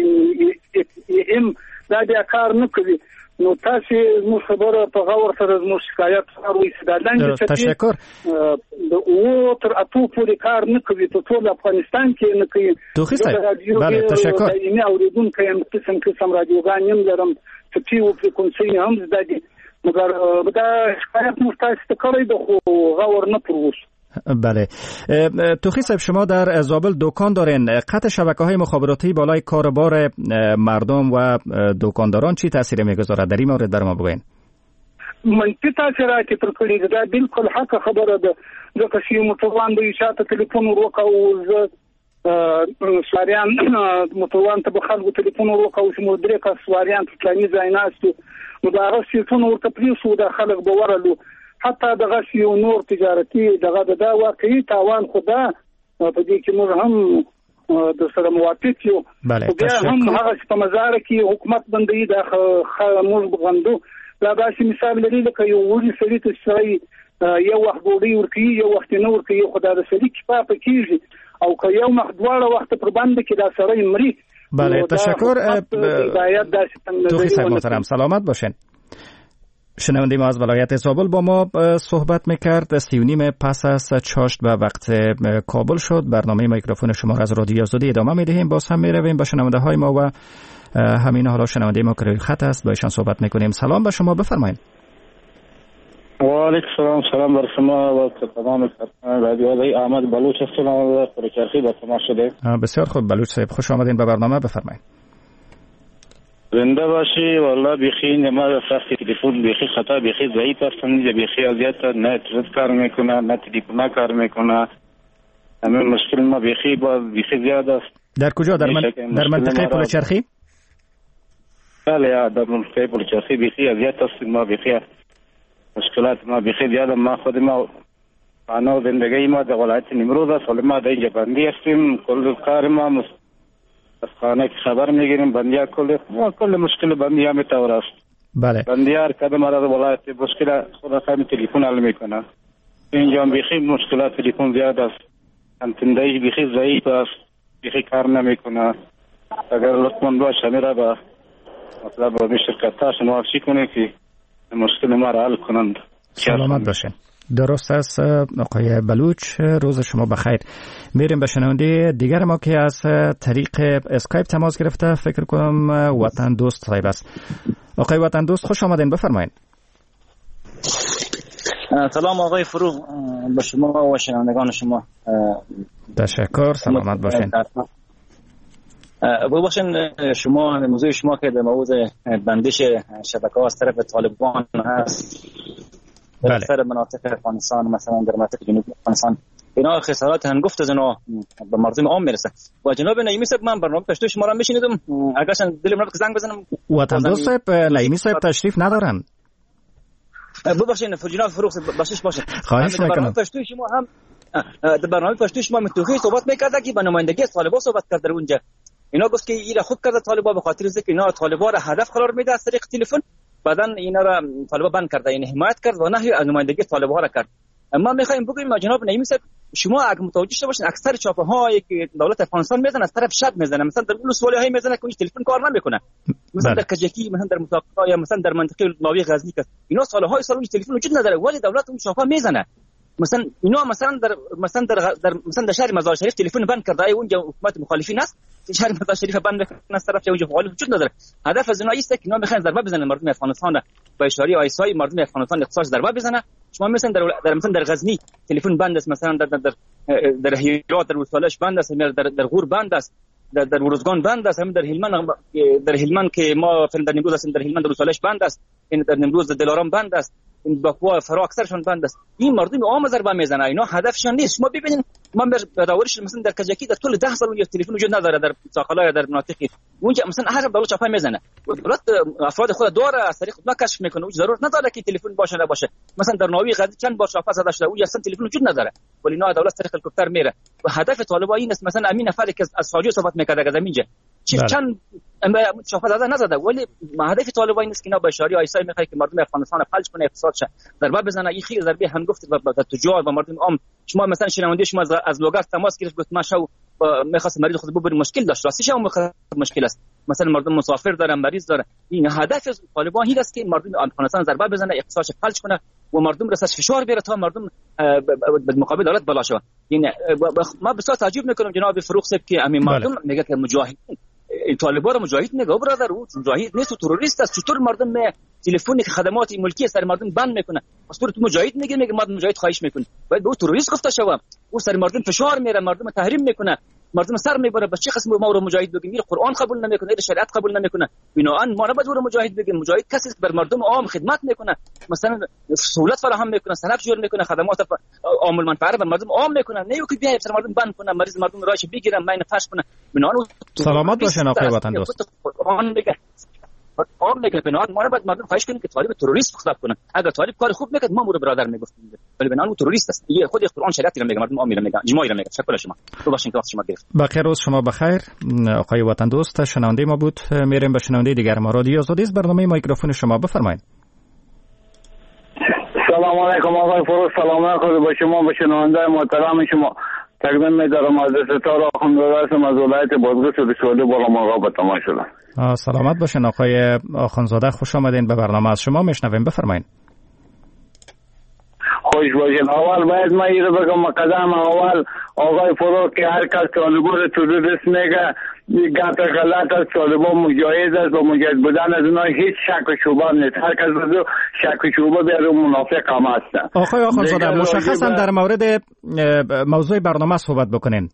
Speaker 16: یا ام دا بیا کار نه کوي. نو تاسو نو خبره په غور سره مو شکایت وروي سدالان چې
Speaker 10: تشکر
Speaker 16: د او تر اته پورې کار نه کوي په ټول افغانستان کې نه کوي.
Speaker 10: توخی صاحب بله تشکر.
Speaker 16: اینه اوریدونکو قسم رادیوګان هم لرم چې په فریکونسي هم زده مګر دا شکایت مو تاسو ته کړی د خو غور نه پروس.
Speaker 10: بله. توخی صاحب شما در زابل دکان دارین، قطع شبکه‌های مخابراتی بالای کاربار مردم و دکانداران چی تاثیر میگذاره؟ در این مورد در ما بگوین.
Speaker 16: منفی تاثیراتی پر کړی دا بالکل حق خبره ده. ځکه چې موټروان به شاته ټلیفون وکاو سواریان موټروان ته به خلکو ټلیفون وکاو چې موږ درې کا سواریان په پلاني ځای ناستو، نو دا رسېټون ورته پریسو د خلک به ورلو، حتی دغه یو نور تجارتي دغه دا واقعي تاوان خدا په دې کې موږ هم د سره موافق یو. بیا هم هغه په مزار کې حکومت باندې د موږ بغندو دا داسې مثال لري لکه یو وړي سړی ته شوی یو وخت ډوډۍ ورکوي یو وخت نه ورکوي خو دا د سړي کفا په کېږي او که یو مخ دواړه وخت پر بند کې دا سړی مري.
Speaker 10: بله تشکر توخی صاحب محترم، سلامت باشین. شنونده ما از ولایت زابل با ما صحبت میکرد. 3:30 پس از چاشت به وقت کابل شد. برنامه میکروفون شما را از رادیو آزادی ادامه میدهیم. باز هم میرویم با شنونده های ما و همین حالا شنونده ما که روی خط است با ایشان صحبت میکنیم. سلام به شما، بفرمایید.
Speaker 18: و علیکم السلام، سلام بر شما و تمام رادیو آزادی. احمد بلوچ هستم و پرچرخی با شما شده.
Speaker 10: بسیار خوب بلوچ صاحب، خوش آمدین به برنامه، بفرمایید.
Speaker 18: زنده باشی. والله بیخی نماز سخت تلفن بیخی خطا بیخی ضعیف هستم، بیخی اذیت، نه اینترنت کار میکنه نه تلفن کار میکنه. همین مشکل ما بیخی زیاد است.
Speaker 10: در کجا؟ در منطقه پلچرخی؟
Speaker 18: بله در منطقه پلچرخی بیخی اذیت است. ما بیخی مشکلات ما بیخی زیاد. ما خود ما انا زندگی ما در ولایت نیمروز است، ولی ما در اینجا بندی هستیم. کل کار ما از خانه که خبر میگیریم بندیا کل مشکل بندیا میتور است.
Speaker 10: بله
Speaker 18: بندیا کدام از ولایت مشکل خود خیلی تلفن حل میکنه. اینجا بیخی مشکلات تلفن زیاد است. انتندهی بیخی ضعیف است، بیخی کار نمیکنه. اگر لطفاً باشه میره با مطلب به شرکت ها شنوافشی کنه که مشکل ما را حل کنند.
Speaker 10: سلامت باشین. درست است آقای بلوچ، روز شما بخیر. میریم به شنونده دیگر ما که از طریق اسکایپ تماس گرفته، فکر کنم وطن دوست صاحب است. آقای وطن دوست خوش آمدین، بفرمایید.
Speaker 19: سلام آقای فروغ به شما و شنوندگان شما.
Speaker 10: تشکر، سلامت باشین.
Speaker 19: باشین شما موضوع شما که در موضوع بندش شبکه‌ها از طرف طالبان هست در اکثر مناطق افغانستان، مثلا در مناطق جنوبی افغانستان، اینا خسارات هنگفت از اینا به مردم عام میرسه. و جناب نعیمی صاحب من برنامه پشتو شما را میشنیدم، اگرشن دلم نمیاد که زنگ بزنم.
Speaker 10: وطن دوست صاحب نعیمی صاحب تشریف ندارن.
Speaker 19: ببخشید جناب فروغ بخشش باشه.
Speaker 10: خواهش میکنم.
Speaker 19: برنامه پشتو شما هم در برنامه پشتو شما متوخی صحبت میکرده که به نمایندگی طالبان صحبت کرده اونجا. اینا گفت که اینا خود کرده طالبان به خاطر اینکه اینا طالبان را هدف قرار میده از طریق تلفن، بعدن اینا را طالبان بند کرده، یعنی حمایت کرد و نهی از نمایندگی طالبان را کرد. اما میخوایم بگیم جناب نعیمی صاحب شما اگه متوجه شده باشین اکثر چاپه هایی که دولت افغانستان میزنه از طرف شب میزنه، مثلا در ولسوالی های میزنه که تلفن کار نمیکنه، مثلا در کجکی، مثلا در مطاقا یا مثلا در منطقه ناوی غزنی که اینا سالهای سال تلفن وجود نداره ولی دولت اون چاپه میزنه. مثلا اینا مثلا در شهر مزار شریف تلفن بند کرده، اونجا حکومت مخالفین است، شهر مزار شریف بند میکنه از طرف اونجا فعال وجود نداره. هدف از اینا است که اینا میخوان ضربه بزنن مردم افغانستان، با اشاره آیسای مردم افغانستان اقتصاد ضربه بزنه. شما مثلا در غزنی تلفن بند است، مثلا در هیرات در وسالش بند است، در غور بند است، در ورزگان بند است، هم در هلمند که ما فعلا در نمروز هستیم در هلمند در وسالش بند است، این در نمروز در دلارام بند است، این باکوا فرا اکثرشون بند است. این مردم عام ضربه میزنه، اینا هدفشون نیست. شما ببینید من به داورش مثلا در کجکی در طول 10 سال اونجا تلفن وجود نداره، در ساقلا یا در مناطقی اونجا مثلا هر دولت چاپای میزنه. دولت افراد خود داره از طریق ما کشف میکنه، اون ضرورت نداره که تلفن باشه نباشه. مثلا در ناوی غزنی چند بار چاپا زده شده، اونجا اصلا تلفن وجود نداره ولی نه دولت طریق هلیکوپتر میره. و هدف طالبان این است مثلا امین نفری که از ساجو صحبت میکرده از اینجا چند چاپا زده نزده، ولی هدف طالبان این است که اینا به اشاره آیسای میخواد که مردم افغانستان فلج کنه، اقتصادش ضربه بزنه. این خیلی ضربه هم گفت به تجار و مردم عام. شما مثلا شنونده شما از لوگر تماس گرفت گفت ما شو میخواست مریض خود ببریم، مشکل داشت، راستش هم مشکل است. مثلا مردم مسافر دارن، مریض داره. این هدف از طالبان این است که مردم افغانستان ضربه بزنه، اقتصادش فلج کنه و مردم رسش فشار بیاره تا مردم به مقابل دولت بالا شوند. یعنی ما بسیار تعجب میکنم جناب فروخ صاحب که همین مردم میگه که مجاهدین طالبان را مجاهد نگه برادر، او مجاهد نیست و تروریست است. چطور مردم تلفنی که خدمات ملکی سر مردم بند میکنه، اصلا تو مجاهد میگه ما مجاهد خواهش میکنه، باید به او تروریست گفته شود. او سر مردم فشار میاره، مردم تحریم میکنه، مردم سر میبره. به چه قسم ما رو مجاهد بگیم؟ این قرآن قبول نمیکنه، این شریعت قبول نمیکنه. بنابراین ما نباید رو مجاهد بگیم. مجاهد کسی است که بر مردم عام خدمت میکنه، مثلا سهولت فراهم میکنه، صنعت جور میکنه، خدمات عام المنفعه بر مردم عام میکنه، نه که بیای سر مردم بند کنه، مریض مردم راهش بگیرن، ماین فرش کنه. بنابراین
Speaker 10: سلامت باشین آقای وطن دوست.
Speaker 19: قرآن میگه بنابراین ما باید مردم خواهش کنیم که طالب تروریست خطاب کنن. اگر طالب کار خوب میکرد ما رو برادر میگفتیم، ولی بنابراین او تروریست است. یه خود قرآن شریعتی رو میگه، مردم عام میگه، اجماعی رو میگه. شکر شما. تو باشین که وقت شما گرفت.
Speaker 10: بخیر، روز شما بخیر. آقای وطن دوست شنونده ما بود. میریم به شنونده دیگر ما. رادیو آزادی است، برنامه میکروفون شما، بفرمایید.
Speaker 16: سلام سلام علیکم آقای فروغ، سلام علیکم با شما، به شنونده محترم شما تقدیم می‌دارم از ستاره آخوندزاده هستم از ولایت بادغیس ولسوالی بالامرغاب به تماس شدم.
Speaker 10: سلامت باشین آقای آخوندزاده، خوش آمدین به برنامه. از شما میشنویم، بفرمایین.
Speaker 16: خوش باشین. اول باید من این رو بگم مقدم اول آقای فروغ که هر کس طالبان رو تروریست میگه گپ غلط است. طالبان مجاهد است و مجاهد بودن از اونها هیچ شک و شبهه نیست. هر کس بزو شک و شبهه بیاره منافق هم هستن.
Speaker 10: آقای آخوندزاده مشخصا در مورد موضوع برنامه صحبت بکنین.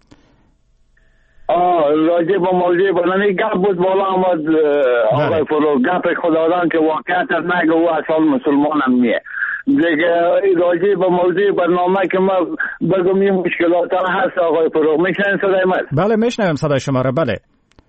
Speaker 16: راجع به موضوع برنامه گپ بود بالا آمد آقای فروغ، گپ خدادان که واقعیت نگه او اصلا مسلمان هم نیه. دیگه راجع به موضوع برنامه که ما بگم این مشکلات هست آقای فروغ. میشنین صدای من؟
Speaker 10: بله میشنویم صدای شما را. بله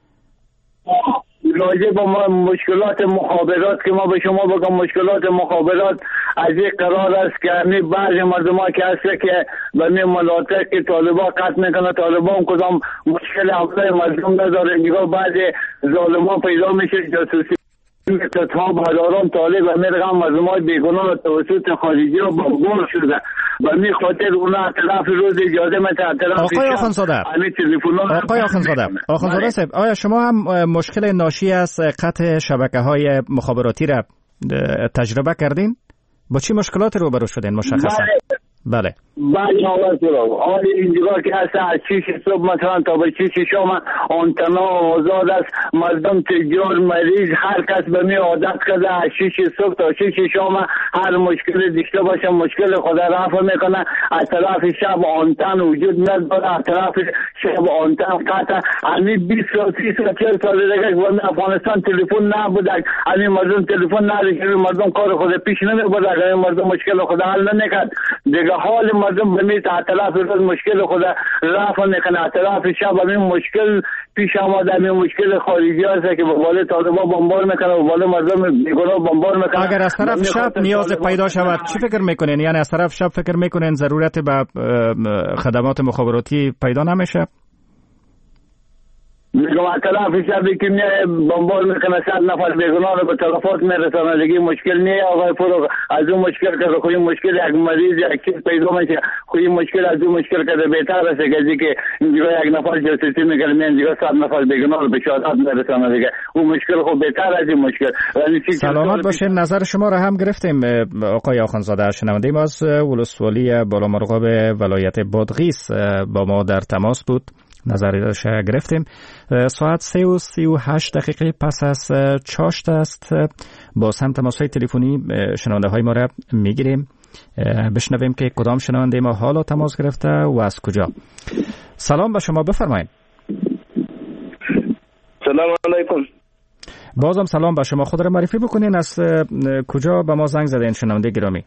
Speaker 16: راجع به مشکلات مخابرات که ما به شما بگم مشکلات مخابرات از این قرار است که همین بعضی مردم ها که هسته که به این مناطق که طالبان قتل میکنه طالبان کدام مشکل حمله مردم نداره. نگاه بعضی ظالمان پیدا میشه جاسوسی اتحاب هزاران طالب و میرغم مردمای بیگناه توسط خارجی رو بمبار شده و می خاطر اونا اطلاف روز اجازه مت اطلاف.
Speaker 10: آقای آخوندزاده، آخوندزاده صاحب، آیا شما هم مشکل ناشی از قطع شبکه‌های مخابراتی را تجربه کردین؟ با چی مشکلات روبرو شدین مشخصا؟ بله
Speaker 16: آقای فروغ، حال اینجا که هست از 6 صبح مثلا تا به 6 شام آنتنا آزاد است. مردم تجار مریض هر کس به می عادت کرده از 6 صبح تا 6 شام هر مشکل داشته باشه مشکل خود رفع میکنه. از طرف شب آنتن وجود نداره، از طرف شب آنتن قطع. همین 20 سال 30 سال 40 سال دیگه و افغانستان تلفن نبوده، همین مردم تلفن نداشت، مردم کار خود پیش نمیبرد، همین مردم مشکل خود حل نمیکرد. دیگه حال مردم بمیت اطلاف روز مشکل خود رفع میکنه، اطلاف شب همین مشکل پیش آمده. همین مشکل خارجی هست که به بالا طالبان بمبار میکنه و بالا مردم بیگناه بمبار میکنه.
Speaker 10: اگر از طرف شب نیاز پیدا شود چی فکر میکنین؟ یعنی از طرف شب فکر میکنین ضرورت به خدمات مخابراتی پیدا نمیشه؟
Speaker 16: میگم اطلاف شبی که میه بمبار میکنه 100 نفر بیگناه رو به تلفات میرسانه. دیگه مشکل نیه آقای فروغ. از اون مشکل که خوی مشکل یک مریض یک چیز پیدا میشه، خوی مشکل از اون مشکل که بهتر است که اینجا یک نفر جاسوسی میکنه میان دیگه 100 نفر بیگناه رو به شهادت میرسانه. دیگه اون مشکل خب بهتر از این مشکل.
Speaker 10: سلامت باشین. نظر شما را هم گرفتیم آقای آخوندزاده. شنونده ما از ولسوالی بالامرغاب ولایت بادغیس با ما در تماس بود، نظرش گرفتیم. ساعت 3:38 دقیقه پس از چاشت است. با هم تماس‌های تلفنی شنونده های ما را میگیریم. بشنویم که کدام شنونده ما حالا تماس گرفته و از کجا. سلام به شما، بفرمایید.
Speaker 20: سلام علیکم.
Speaker 10: بازم سلام به شما. خود را معرفی بکنین، از کجا به ما زنگ زدین شنونده گرامی؟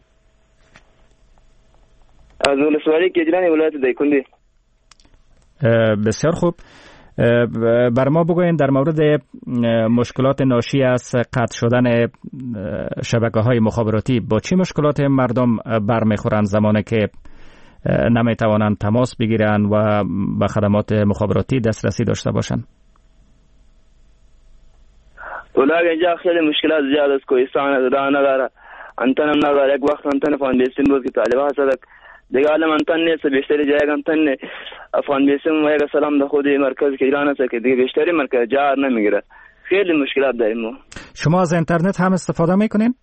Speaker 20: از ولسوالی گیجران ولایت دایکنډي.
Speaker 10: بسیار خوب. بر ما بگوین در مورد مشکلات ناشی از قطع شدن شبکه‌های مخابراتی با چی مشکلات مردم برمیخورند زمانی که نمیتوانند تماس بگیرند و به خدمات مخابراتی دسترسی داشته باشند؟
Speaker 20: اولا اینجا خیلی مشکلات زیاد است. کوهستان راه نداره، انتن هم نداره. یک وقت انتن فاندیشن بود که طالبان هست دیگه عالم انتن نیست، بیشتری جای انتن افغان بیسم و یک سلام ده خودی مرکز که ایران است که دیگه بیشتری مرکز جار نمیگیره. خیلی مشکلات داریم ما.
Speaker 10: شما از اینترنت هم استفاده میکنین؟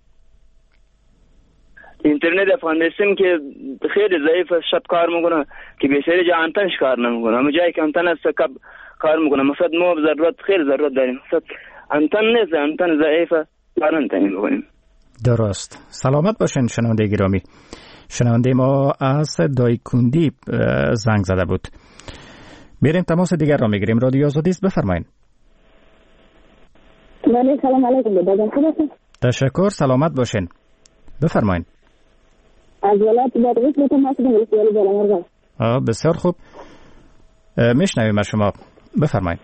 Speaker 20: اینترنت افغان بیسم که خیلی ضعیف است، شب کار میکنه که بیشتری جا انتنش کار نمیکنه. اما جایی که انتن است کار میکنه. مثلا ما ضرورت خیلی ضرورت داریم. مثلا انتن نیست، انتن ضعیفه، کار انتن میکنیم.
Speaker 10: درست. سلامت باشین شنونده گرامی. شنونده ما از دایکنډي زنگ زده بود. میریم تماس دیگر را میگیریم. رادیو آزادی است، بفرمایید.
Speaker 5: بله سلام علیکم. بازم خوب هستین؟
Speaker 10: تشکر، سلامت باشین. بفرمایید.
Speaker 5: از ولایت بادغیس به تماس ولسوالی بالامرغاب.
Speaker 10: بسیار خوب. میشنویم از شما. بفرمایید.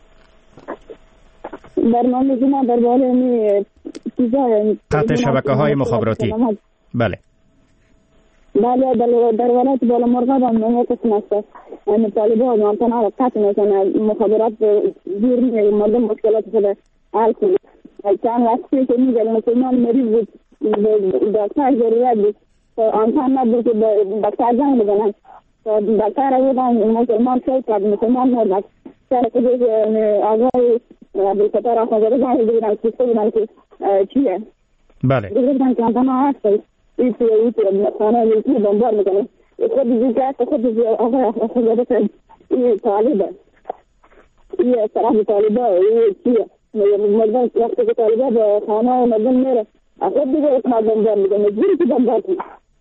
Speaker 5: برنامه ما درباره
Speaker 10: قطع شبکه‌های مخابراتی. بله.
Speaker 5: بله در ولایت بالامرغاب هم نمو قسم است. یعنی طالبان آنتنا را قطع میکنه، مخابرات دور میگه، مردم مشکلات خود حل کنه. چند وقتی که میگه مسلمان مریض بود دکتر ضرورت بود آنتان نبود که دکتر زنگ بزنن دکتر بودن مسلمان شد کرد مسلمان مرد سر خودش آقای عبدالستار آخوانزاده زنگ بودن کسته بودن که چیه
Speaker 10: بله
Speaker 5: بودن که آنتان ها هست ایتی خانه ایتی بمبار میکنه خود دیگه خود آقای آخوانزاده کرد این طالبه این طرف طالبه این چیه مردم وقتی که طالبه به خانه و مردم میره خود دیگه اصلا بمبار میکنه مجبوری که بمبار کنه.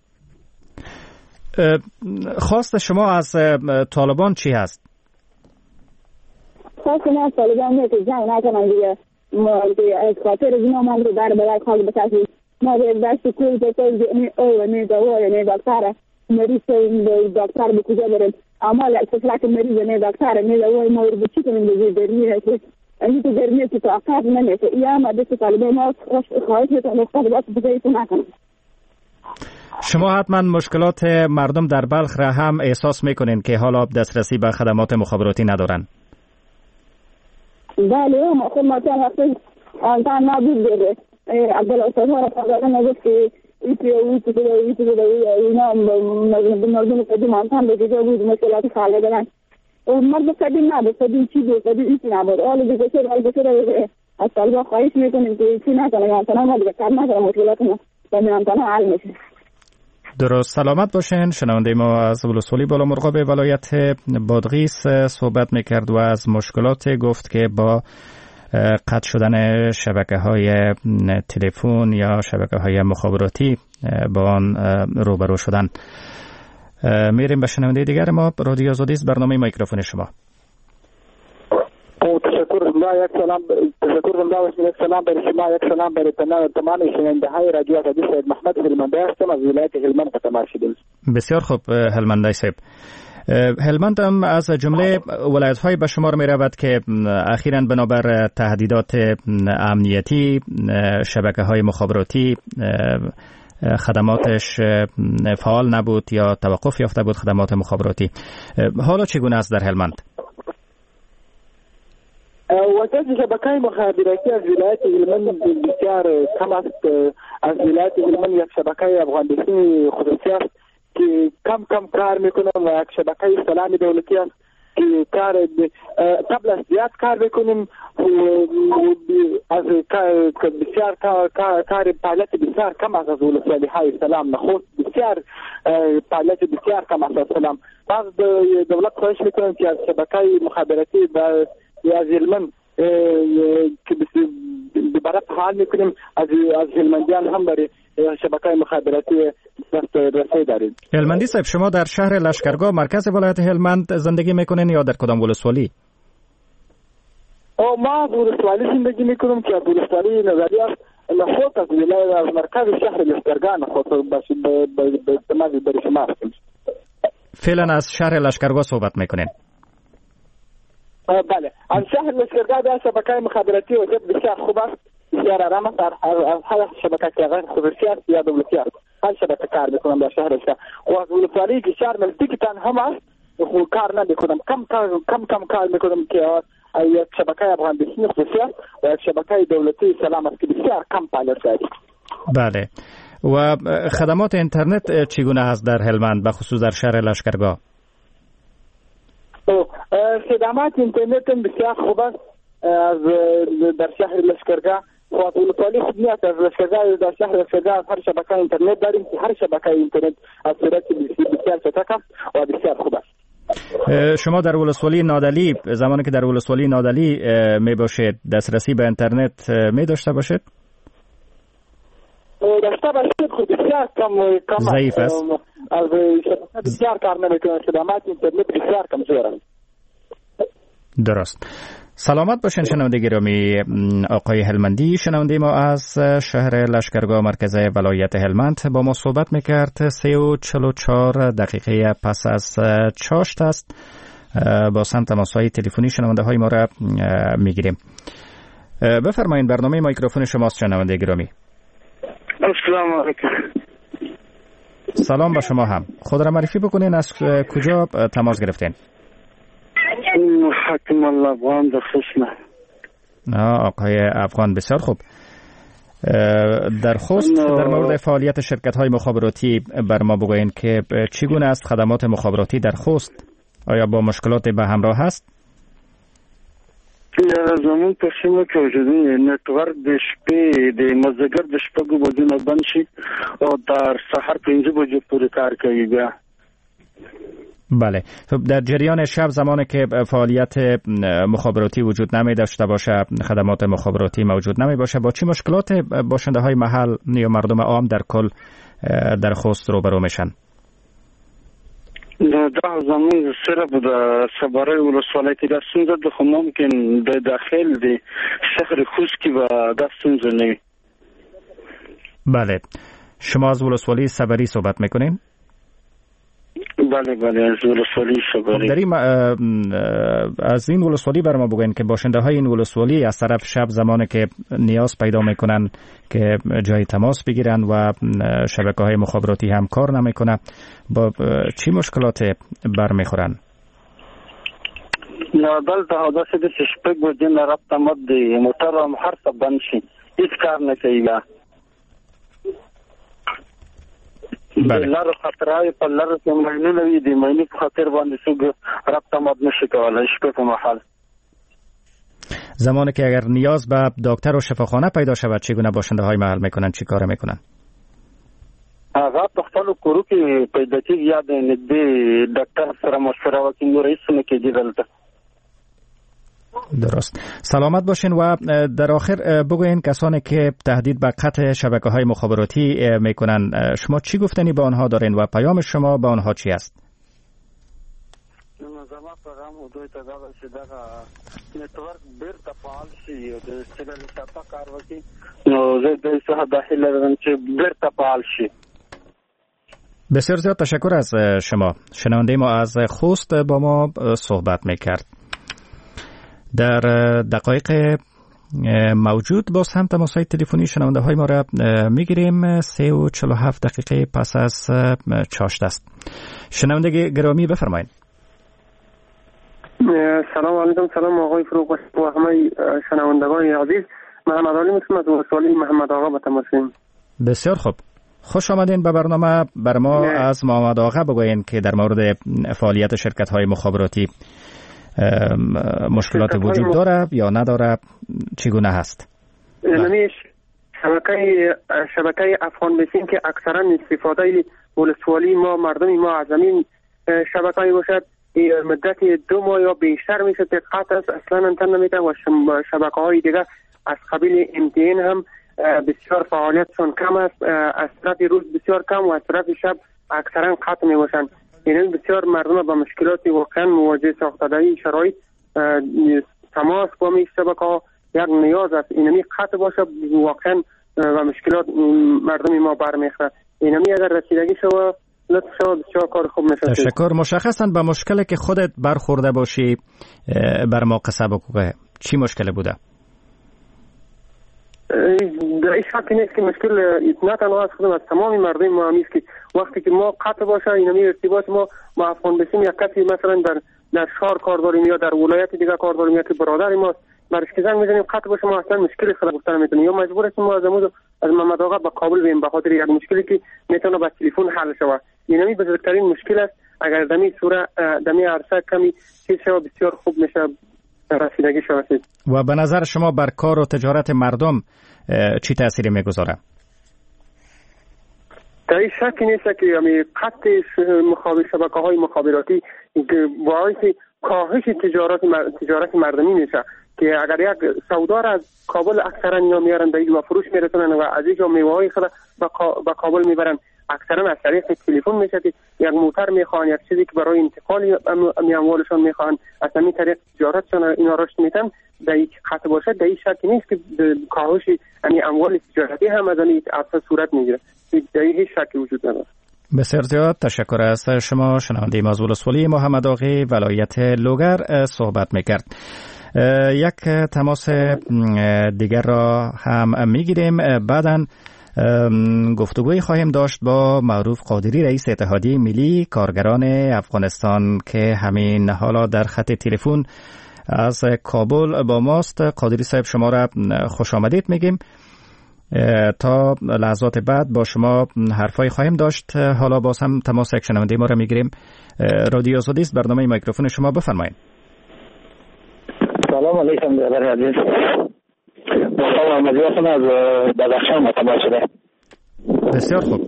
Speaker 10: خواست شما از طالبان چی هست؟
Speaker 5: خواست ما از طالبان نه که جنگ نکنن دیگه از خاطر از ما رو در بلای خاک بکشیم ما به دست کوی بسید او نه دوا نه دکتر مریض دکتر به کجا بریم اما اصلا مریض نه دکتر نه دوا ما رو چی کنیم دیگه درمیه که این تو درمیه که طاقت نمیشه یا ما دست طالبان ما خواهش میکنم طالبات بزایید نکنن.
Speaker 10: شما حتما مشکلات مردم در بلخ را هم احساس میکنین که حالا دسترسی به خدمات مخابراتی ندارن.
Speaker 5: بله ما خود ما چند وقتی آنتان نبود دیگه عبدالستار ها را فرزاده نگفت که ایتی اینا مردم قدیم آنتان به جا بود مشکلات خاله دارن مرد قدیم نبود قدیم چی بود قدیم ایتی نبود آل دیگه شد از طالبا خواهش میکنیم که چی نکنه آنتان ها دیگه کار نکنه مشکلات ما به آنتان ها حل میشه.
Speaker 10: درست سلامت باشین. شنونده ما از ولسوالی بالامرغاب ولایت بادغیس صحبت میکرد و از مشکلات گفت که با قطع شدن شبکه‌های تلفن یا شبکه‌های مخابراتی با آن روبرو شدن. میریم به شنونده دیگر ما. رادیو آزادی است، برنامه میکروفون شما.
Speaker 21: تشکر زنده یک سلام برای شما، یک سلام برای تمام شنونده های رادیو آزادی. سید محمد هلمندی هستم از ولایت هلمند تماس شدیم.
Speaker 10: بسیار خوب هلمندی صاحب. هلمند هم از جمله ولایت های به شمار می رود که اخیراً بنابر تهدیدات امنیتی شبکه های مخابراتی خدماتش فعال نبود یا توقف یافته بود خدمات مخابراتی. حالا چگونه است در هلمند؟
Speaker 21: وضعیت شبکه‌های مخابراتی از ولایت هلمند بسیار کم است. از ولایت هلمند یک شبکه افغان‌دوستی خصوصی است که کم کار میکنه و یک شبکه سلام دولتی است که کار قبل از زیاد کار میکنیم از بسیار کار فعالیت بسیار کم است. از ولسوالی های سلام نخست بسیار فعالیت بسیار کم است. سلام باز دولت خواهش میکنیم که از شبکه مخابراتی از هلمند که برای فعال میکنیم از هلمندیان هم برای شبکه مخابراتی دسترسی دارید.
Speaker 10: هلمندی صاحب، شما در شهر لشکرگاه مرکز ولایت هلمند زندگی میکنین یا در کدام ولسوالی؟
Speaker 21: ما ولسوالی زندگی میکنم که ولسوالی نظری است. نخود از ولایت از مرکز شهر لشکرگاه نخود به تماس برای شما هستیم.
Speaker 10: فعلا از شهر لشکرگاه صحبت میکنین؟
Speaker 21: بله، از شهر لشکرگاه در شبکه مخابراتی و بسیار خوب است، بسیار آرام است. هر شبکه که خصوصی است یا دولتی است هر شبکه کار میکنم در شهر لشکرگاه. و از ولسوالی که شهر نزدیکتان هم است کار نمیکنم، کم کار میکنم که یک شبکه افغان‌دوستی خصوصی است و یک شبکه دولتی سلام است که بسیار کم فعالیت دارد.
Speaker 10: بله، و خدمات اینترنت چگونه است در هلمند به خصوص در شهر لشکرگاه؟
Speaker 21: خدمات اینترنت هم بسیار خوب است. از در شهر لشکرگاه خود ولسوالی خوب نیست. از لشکرگاه در شهر لشکرگاه هر شبکه اینترنت داریم که هر شبکه اینترنت از صورت بسیار چټک است و بسیار خوب است.
Speaker 10: شما در ولسوالی نادعلی زمانی که در ولسوالی نادعلی می باشید دسترسی به اینترنت می داشته باشید؟
Speaker 21: داشته باشید خود بسیار کم
Speaker 10: ضعیف است.
Speaker 21: از شبکه بسیار کار نمیکنه. خدمات اینترنت بسیار کمزور است.
Speaker 10: درست. سلامت باشین شنونده گرامی. آقای هلمندی شنونده ما از شهر لشکرگاه مرکز ولایت هلمند با ما صحبت میکرد. 3:44 دقیقه پس از چاشت است. با سم تماس‌های تلفنی شنونده های ما را میگیریم. بفرمایید، برنامه میکروفون شماست شنونده گرامی.
Speaker 21: السلام علیکم.
Speaker 10: سلام به شما هم. خود را معرفی بکنین، از کجا تماس گرفتین؟
Speaker 21: حکم الله افغان در خشمه.
Speaker 10: آقای افغان، بسیار خوب. در خوست در مورد فعالیت شرکت‌های مخابراتی بر ما بگوین که چگونه است خدمات مخابراتی در خوست؟ آیا با مشکلات به همراه هست؟
Speaker 16: زمون په سیمه کې وجودي نتورک د شپې د مازدیګر د شپږو بجو نه بند شي او در سحر 5 بجو پورې کار کوي بیا.
Speaker 10: بله، در جریان شب زمانی که فعالیت مخابراتی وجود نمی داشته باشه، خدمات مخابراتی موجود نمی باشه، با چه مشکلات باشنده های محل یا مردم عام در کل در خوست روبرو میشن؟
Speaker 16: دا زمون سره د صبرای ولسوالۍ کې د ستونزې د خو ممکن د داخل د شهر خوست کې و د ستونزې نه.
Speaker 10: بله، شما از ولسوالی صبری صحبت میکنین؟
Speaker 16: بله از ولسوالی صبری.
Speaker 10: از این ولسوالی بر ما بگوین که باشنده های این ولسوالی از طرف شب زمانی که نیاز پیدا میکنن که جای تماس بگیرن و شبکه های مخابراتی هم کار نمیکنه، با چی مشکلات برمیخورن؟
Speaker 16: دلته حادثه د شپږ بجې نه رابطه مد دی، موټر هم هر څه بند شي، هیڅ کار نه کوي.
Speaker 10: بله.
Speaker 16: لارو خطرهای په لارو کې ماینونه وي، د ماینو په خاطر باندې څوک رابطه مد نشي کولی شپې په محل.
Speaker 10: زمانی که اگر نیاز به دکتر و شفاخانه پیدا شود چگونه باشنده های محل میکنن، چی کار میکنن؟
Speaker 16: هغه په خپل کورو کې پیدا کېږي یا د نږدې ډاکټر سره مشوره وکړي، نور هیڅ نه کېږي دلته.
Speaker 10: درست. سلامت باشین و در آخر بگوین کسانی که تهدید به قطع شبکه‌های مخابراتی میکنن، شما چی گفتنی به آنها دارین و پیام شما به آنها چی است؟
Speaker 16: زما پیغام دوی ته دا چې دا نتورک بیرته فعال شي او د سیګنال صفه کار وکړي، نو زه د څه داخله لرم چې بیرته فعال شي.
Speaker 10: بسیار زیاد تشکر از شما. شنونده ما از خوست با ما صحبت میکرد. در دقایق موجود باز هم تماس‌های تلفنی شنونده های ما را میگیریم. 3:47 دقیقه پس از چاشت است. شنونده گرامی بفرمایید.
Speaker 4: سلام علیکم. سلام آقای فروغ و همه شنوندگان عزیز. محمد علی مسلم از ولسوالی محمد آقا به تماسیم.
Speaker 10: بسیار خوب. خوش آمدین به برنامه. بر ما از محمد آقا بگوین که در مورد فعالیت شرکت‌های مخابراتی مشکلات وجود داره یا نداره، چگونه هست؟
Speaker 4: نمیش شبکه افغان بیسیم که اکثرا استفاده ولسوالی ما مردم ما از زمین شبکه باشد، مدت 2 ماه یا بیشتر میشه که قطع است، اصلا انتن نمیده و شبکه های دیگه از قبیل MTN هم بسیار فعالیتشون کم است، از طرف روز بسیار کم و از طرف شب اکثرا قطع می باشند. یعنی بسیار مردم با مشکلات واقعا مواجه ساخته در این شرایط تماس با می شبکه‌ها یک نیاز است. اینمی قطع باشه واقعا و مشکلات مردم ما برمیخوره. اینمی اگر رسیدگی شود لطف شود بسیار کار خوب میشه.
Speaker 10: تشکر. مشخصا به مشکلی که خودت برخورده باشی بر ما قصه بگو، چی مشکل بوده؟
Speaker 4: در این شکی نیست که مشکل نه تنها از خودم، از تمام مردم ما همیست که وقتی که ما قطع باشه اینمی ارتباط ما افغان بسیم یک کسی مثلا در شهر کار داریم یا در ولایت دیگه کار داریم یا که برادر ما برش که زنگ میزنیم قطع باشه ما اصلا مشکلی خلا گفتن نمیتونیم یا مجبور هستیم ما از محمد آقا به کابل بیم به خاطر یک مشکلی که میتونه با تلفن حل شود. اینمی بزرگترین مشکل است. اگر دمی سوره دمی عرصه کمی چیز شود بسیار خوب میشه رسیدگی شود.
Speaker 10: و به نظر شما بر کار و تجارت مردم چی تأثیری میگذاره؟
Speaker 4: در این شکی نیست که قطع شبکه‌های مخابراتی باعث کاهش تجارت مردمی میشه که اگر یک سودار از کابل اکثرا یا میارن به و فروش میرسونن و از اینجا میوه‌های خود به کابل میبرن، اکثرا از طریق تلفن میشه که یک موتر میخوان، یک چیزی که برای انتقال اموالشون میخوان، از همین طریق تجارتشون اینا رشد میتن. در این خط باشه در این شکی نیست که کاهش اموال تجارتی هم از این اصل صورت میگیره. در این هیچ شکی وجود نداره.
Speaker 10: بسیار زیاد تشکر از شما. شنونده از ولسوالی محمد آقی ولایت لوگر صحبت میکرد. یک تماس دیگر را هم میگیریم. بعداً گفتگوی خواهیم داشت با معروف قادری رئیس اتحادیه ملی کارگران افغانستان که همین حالا در خط تلفن از کابل با ماست. قادری صاحب شما را خوش آمدید میگیم. تا لحظات بعد با شما حرفای خواهیم داشت. حالا باز هم تماس یک شنونده ما را میگیریم. رادیو آزادی است، برنامه میکروفون شما، بفرمایید.
Speaker 21: سلام علیکم برادر عزیز. مصطفی احمدی هستم از بدخشان تماس شده.
Speaker 10: بسیار خوب.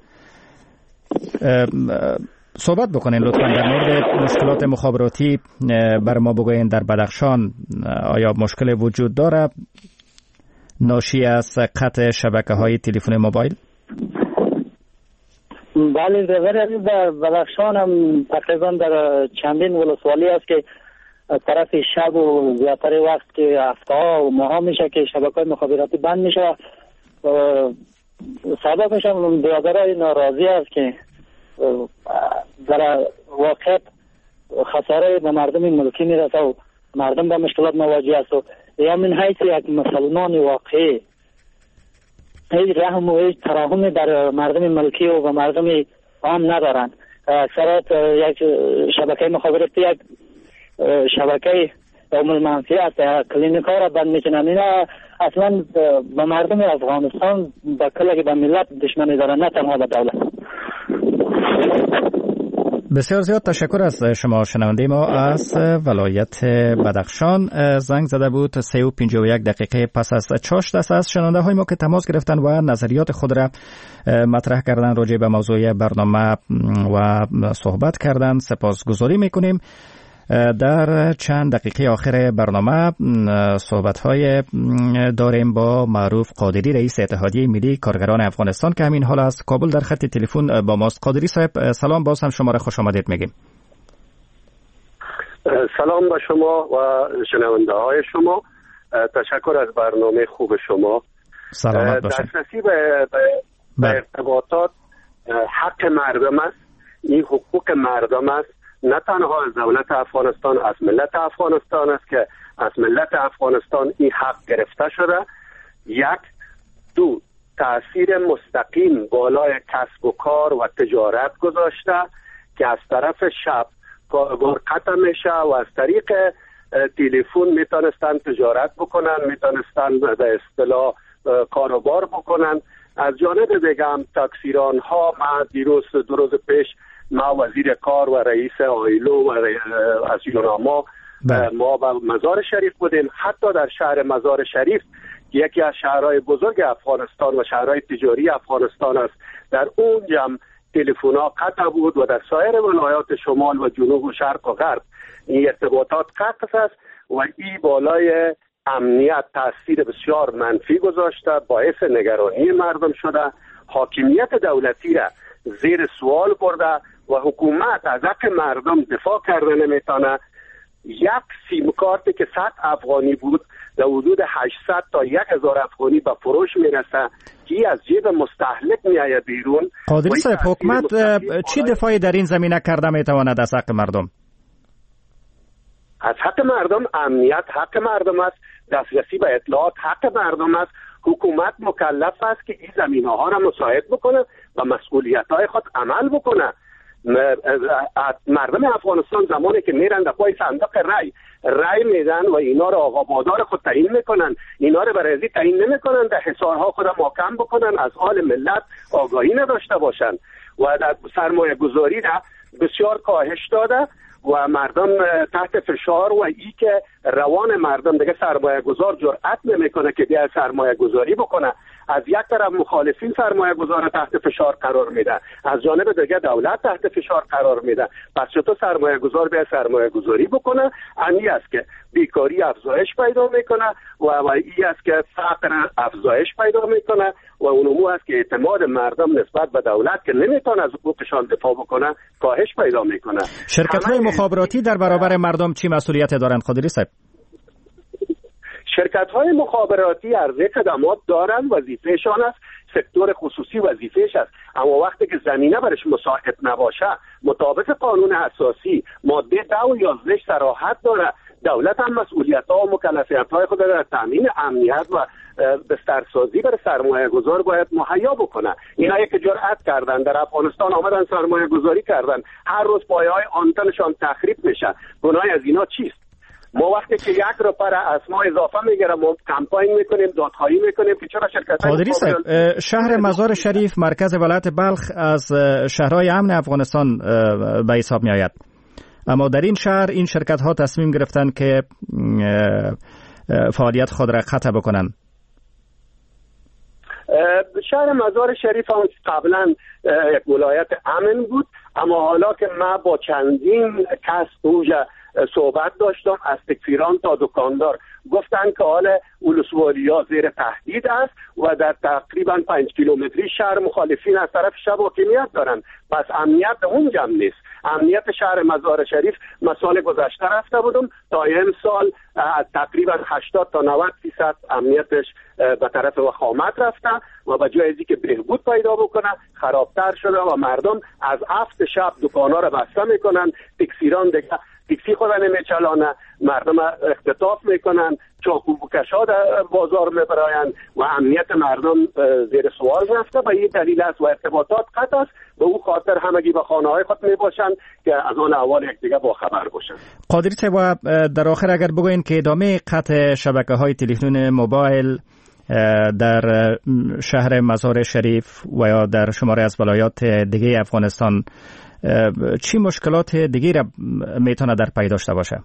Speaker 10: صحبت بکنین لطفا در مورد مشکلات مخابراتی. بر ما بگوین در بدخشان آیا مشکل وجود داره ناشی از قطع شبکه‌های تلفن موبایل؟
Speaker 21: بله در بدخشان هم تقریبا در چندین ولسوالی است که از طرف شب و زیادتر وقت که هفته‌ها و ماها میشه که شبکه‌های مخابراتی بند میشه. سببش هم برادرای ناراضی است که در واقع خساره به مردم ملکی میرسه و مردم با مشکلات مواجه است و یا من حیث یک مسلمان واقعی هیچ رحم و هیچ ترحمی در مردم ملکی و مردم عام ندارن. اکثرات یک شبکه مخابراتی یک شبکه عموم المنفعت کلینیک ها را بند میکنن. اینا اصلا به مردم افغانستان به کل به ملت دشمنی دارن، نه تنها به دولت.
Speaker 10: بسیار زیاد تشکر از شما. شنونده ما از ولایت بدخشان زنگ زده بود 3:51 دقیقه پس از چاش دست از شنونده های ما که تماس گرفتن و نظریات خود را مطرح کردن راجع به موضوع برنامه و صحبت کردن. سپاسگزاری میکنیم. در چند دقیقه آخر برنامه صحبت‌های داریم با معروف قادری، رئیس اتحادیه ملی کارگران افغانستان که همین حال از کابل در خط تلفن با ماست. قادری صاحب سلام، باز هم شما را خوش آمدید میگیم.
Speaker 1: سلام به شما و شنونده های شما. تشکر از برنامه خوب شما.
Speaker 10: سلامت باشید.
Speaker 1: دسترسی به ارتباطات حق مردم است، این حقوق مردم است، نه تنها از دولت افغانستان، از ملت افغانستان است که از ملت افغانستان این حق گرفته شده. یک، دو، تأثیر مستقیم بالای کسب و کار و تجارت گذاشته که از طرف شب کاربار قطع میشه و از طریق تلفن میتونستن تجارت بکنن، میتونستن به اصطلاح کاروبار بکنن. از جانب دیگه هم تاکسیران ها، ما دو روز پیش ما وزیر کار و رئیس آیلو و از یوناما ما به مزار شریف بودیم. حتی در شهر مزار شریف یکی از شهرهای بزرگ افغانستان و شهرهای تجاری افغانستان است، در اونجا هم تلفن‌ها قطع بود و در سایر ولایات شمال و جنوب و شرق و غرب این ارتباطات قطع است و این بالای امنیت تاثیر بسیار منفی گذاشته، باعث نگرانی مردم شده، حاکمیت دولتی را زیر سوال برده و حکومت از حق مردم دفاع کرده نمیتونه. یک سیم کارتی که 100 افغانی بود در حدود 800 تا 1000 افغانی به فروش میرسه که از جیب مستهلک میآید بیرون.
Speaker 10: قادری صاحب، حکومت چی دفاعی در این زمینه کرده میتواند از حق مردم؟
Speaker 1: از حق مردم امنیت حق مردم است، دسترسی به اطلاعات حق مردم است. حکومت مکلف است که این زمینه‌ها را مساعد بکنه و مسئولیت‌های خود عمل بکنه. مردم افغانستان زمانی که میرن در پای صندوق رای میدن و اینا رو آقا بادار خود تعیین میکنن، اینا رو برای تعیین نمیکنن، در حصارها خود محکم بکنن، از حال ملت آگاهی نداشته باشن و در سرمایه گذاری را بسیار کاهش داده و مردم تحت فشار و ای که روان مردم دیگه سرمایه گذار جرأت نمیکنه که بیا سرمایه گذاری بکنه. از یک طرف مخالفین سرمایه گذار تحت فشار قرار میده، از جانب دیگه دولت تحت فشار قرار میده. پس چطور سرمایه گذار بیا سرمایه گذاری بکنه؟ این است که بیکاری افزایش پیدا میکنه و این است که فقر افزایش پیدا میکنه و اونمو است که اعتماد مردم نسبت به دولت که نمیتونه از حقوقشان دفاع بکنه کاهش پیدا میکنه.
Speaker 10: شرکت‌های مخابراتی در برابر مردم چی مسئولیت دارند قادری صاحب؟
Speaker 1: شرکت‌های مخابراتی عرضه خدمات دارند، وظیفهشان است، سکتور خصوصی وظیفهش است، اما وقتی که زمینه برش مساعد نباشه مطابق قانون اساسی ماده 10 و 11 صراحت داره. دولت هم مسئولیت‌ها و مکلفیت‌های خود در تامین امنیت و بسترسازی برای سرمایه گذار باید مهیا بکنه. اینا یک جرأت کردن در افغانستان آمدن سرمایه گذاری کردن، هر روز پایه‌های آنتنشان تخریب میشه. گناه از اینا چیست؟ ما وقتی که 1 روپیه را از ما اضافه میگیرم ما کمپاین میکنیم، دادخواهی میکنیم که چرا شرکت‌های
Speaker 10: قادری صاحب، شهر مزار شریف مرکز ولایت بلخ از شهرهای امن افغانستان به حساب می آید، اما در این شهر این شرکت ها تصمیم گرفتن که فعالیت خود را قطع بکنن.
Speaker 1: شهر مزار شریف هم قبلا یک ولایت امن بود، اما حالا که ما با چندین کس اوجا صحبت داشتم از تکفیران تا دکاندار گفتن که حال ولسوالی‌ها زیر تهدید است و در تقریبا 5 کیلومتری شهر مخالفین از طرف شب حاکمیت دارن، پس امنیت اونجا نیست. امنیت شهر مزار شریف من سال گذشته رفته بودم، تا این سال تقریبا 80 تا 90% امنیتش به طرف وخامت رفته و به جای اینکه بهبود پیدا بکنه خرابتر شده و مردم از 7 شب دکانا را بسته میکنن، تکسیران دیگه تکسی خود نمیچلانه، مردم اختطاف میکنن، چاقوبکش‌ها در بازار میبراین و امنیت مردم زیر سوال رفته. به این دلیل است و ارتباطات قطع است، به او خاطر همگی به خانه‌های خود میباشند که از آن احوال یکدیگر با خبر باشند.
Speaker 10: قادری صاحب، در آخر اگر بگوین که ادامه قطع شبکه‌های تلفن موبایل در شهر مزار شریف و یا در شماره از ولایات دیگه افغانستان چی مشکلات دیگه را میتونه در پی داشته باشه؟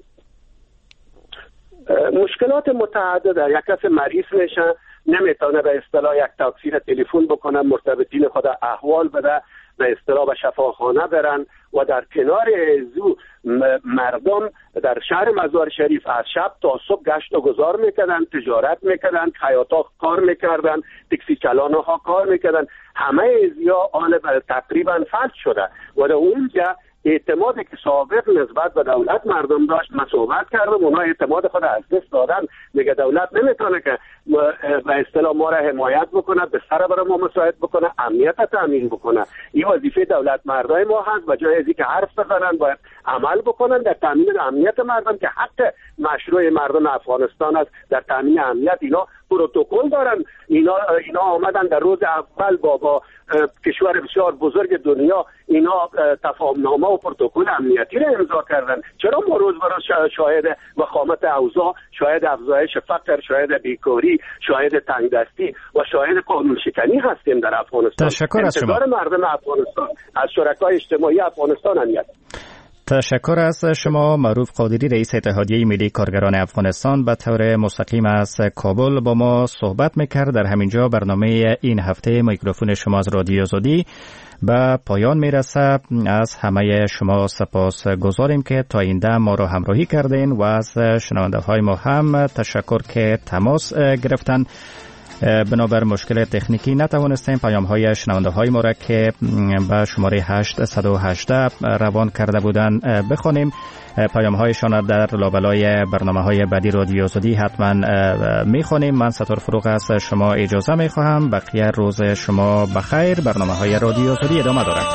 Speaker 1: مشکلات متعدده. یک کس مریض میشه نمیتونه به اصطلاح یک تاکسی تلفن بکنه، مرتبطین خود احوال بده، به اصطلاح به شفاخانه برن و در کنار زو مردم در شهر مزار شریف از شب تا صبح گشت و گذار میکردن، تجارت میکردن، خیاطا کار میکردن، تاکسی چلانها کار میکردن، همه ازیا آن تقریبا فلج شده و در اونجا اعتمادی که سابق نسبت به دولت مردم داشت، من صحبت کردم، اونا اعتماد خود از دست دادن، میگه دولت نمیتونه که به اصطلاح ما را حمایت بکنه، به سر برای ما مساعد بکنه، امنیت تامین بکنه. این وظیفه دولت مردای ما هست و جای ازی که حرف بزنن باید عمل بکنن در تامین امنیت مردم که حق مشروع مردم افغانستان است در تامین امنیت. اینا پروتکل دارن، اینا آمدن در روز اول با کشور بسیار بزرگ دنیا اینا تفاهمنامه و پروتکل امنیتی را امضا کردن. چرا ما روز به روز شاهد وخامت اوضاع، شاهد افزایش فقر، شاهد بیکاری، شاهد تنگدستی و شاهد قانون شکنی هستیم در افغانستان؟
Speaker 10: تشکر از شما.
Speaker 1: انتظار مردم افغانستان از شرکای اجتماعی افغانستان هست.
Speaker 10: تشکر از شما. معروف قادری، رئیس اتحادیه ملی کارگران افغانستان، به طور مستقیم از کابل با ما صحبت میکرد. در همینجا برنامه این هفته میکروفون شما از رادیو آزادی به پایان میرسه. از همه شما سپاس گذاریم که تا این دم ما را همراهی کردین و از شنونده های ما هم تشکر که تماس گرفتن. بنابر مشکل تکنیکی نتوانستیم پیام های شنونده های ما را که به شماره 818 روان کرده بودن بخونیم. پیام هایشان در لابلای برنامه های بعدی رادیو آزادی حتما میخونیم. من ستار فروغ از شما اجازه میخواهم. بقیه روز شما بخیر. برنامه های رادیو آزادی ادامه دارد.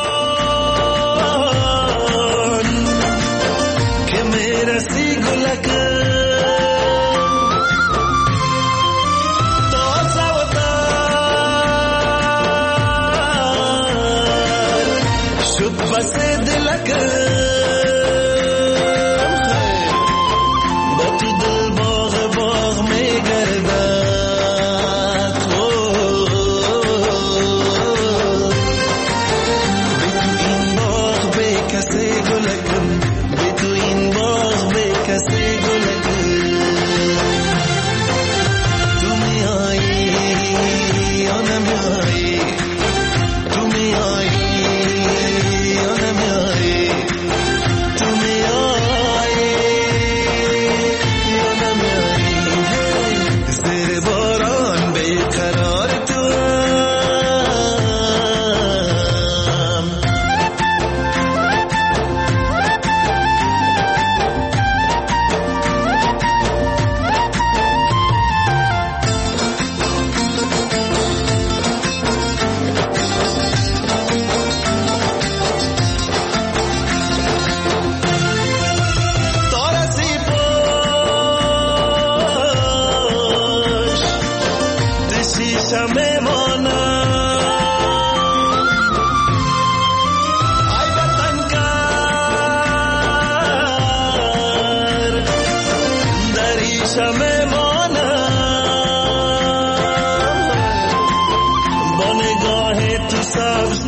Speaker 7: سبز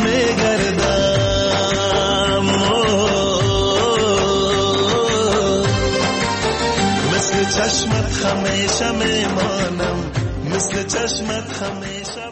Speaker 7: میگردم، مثل چشمت همیشه میمانم، مثل چشمت همیشه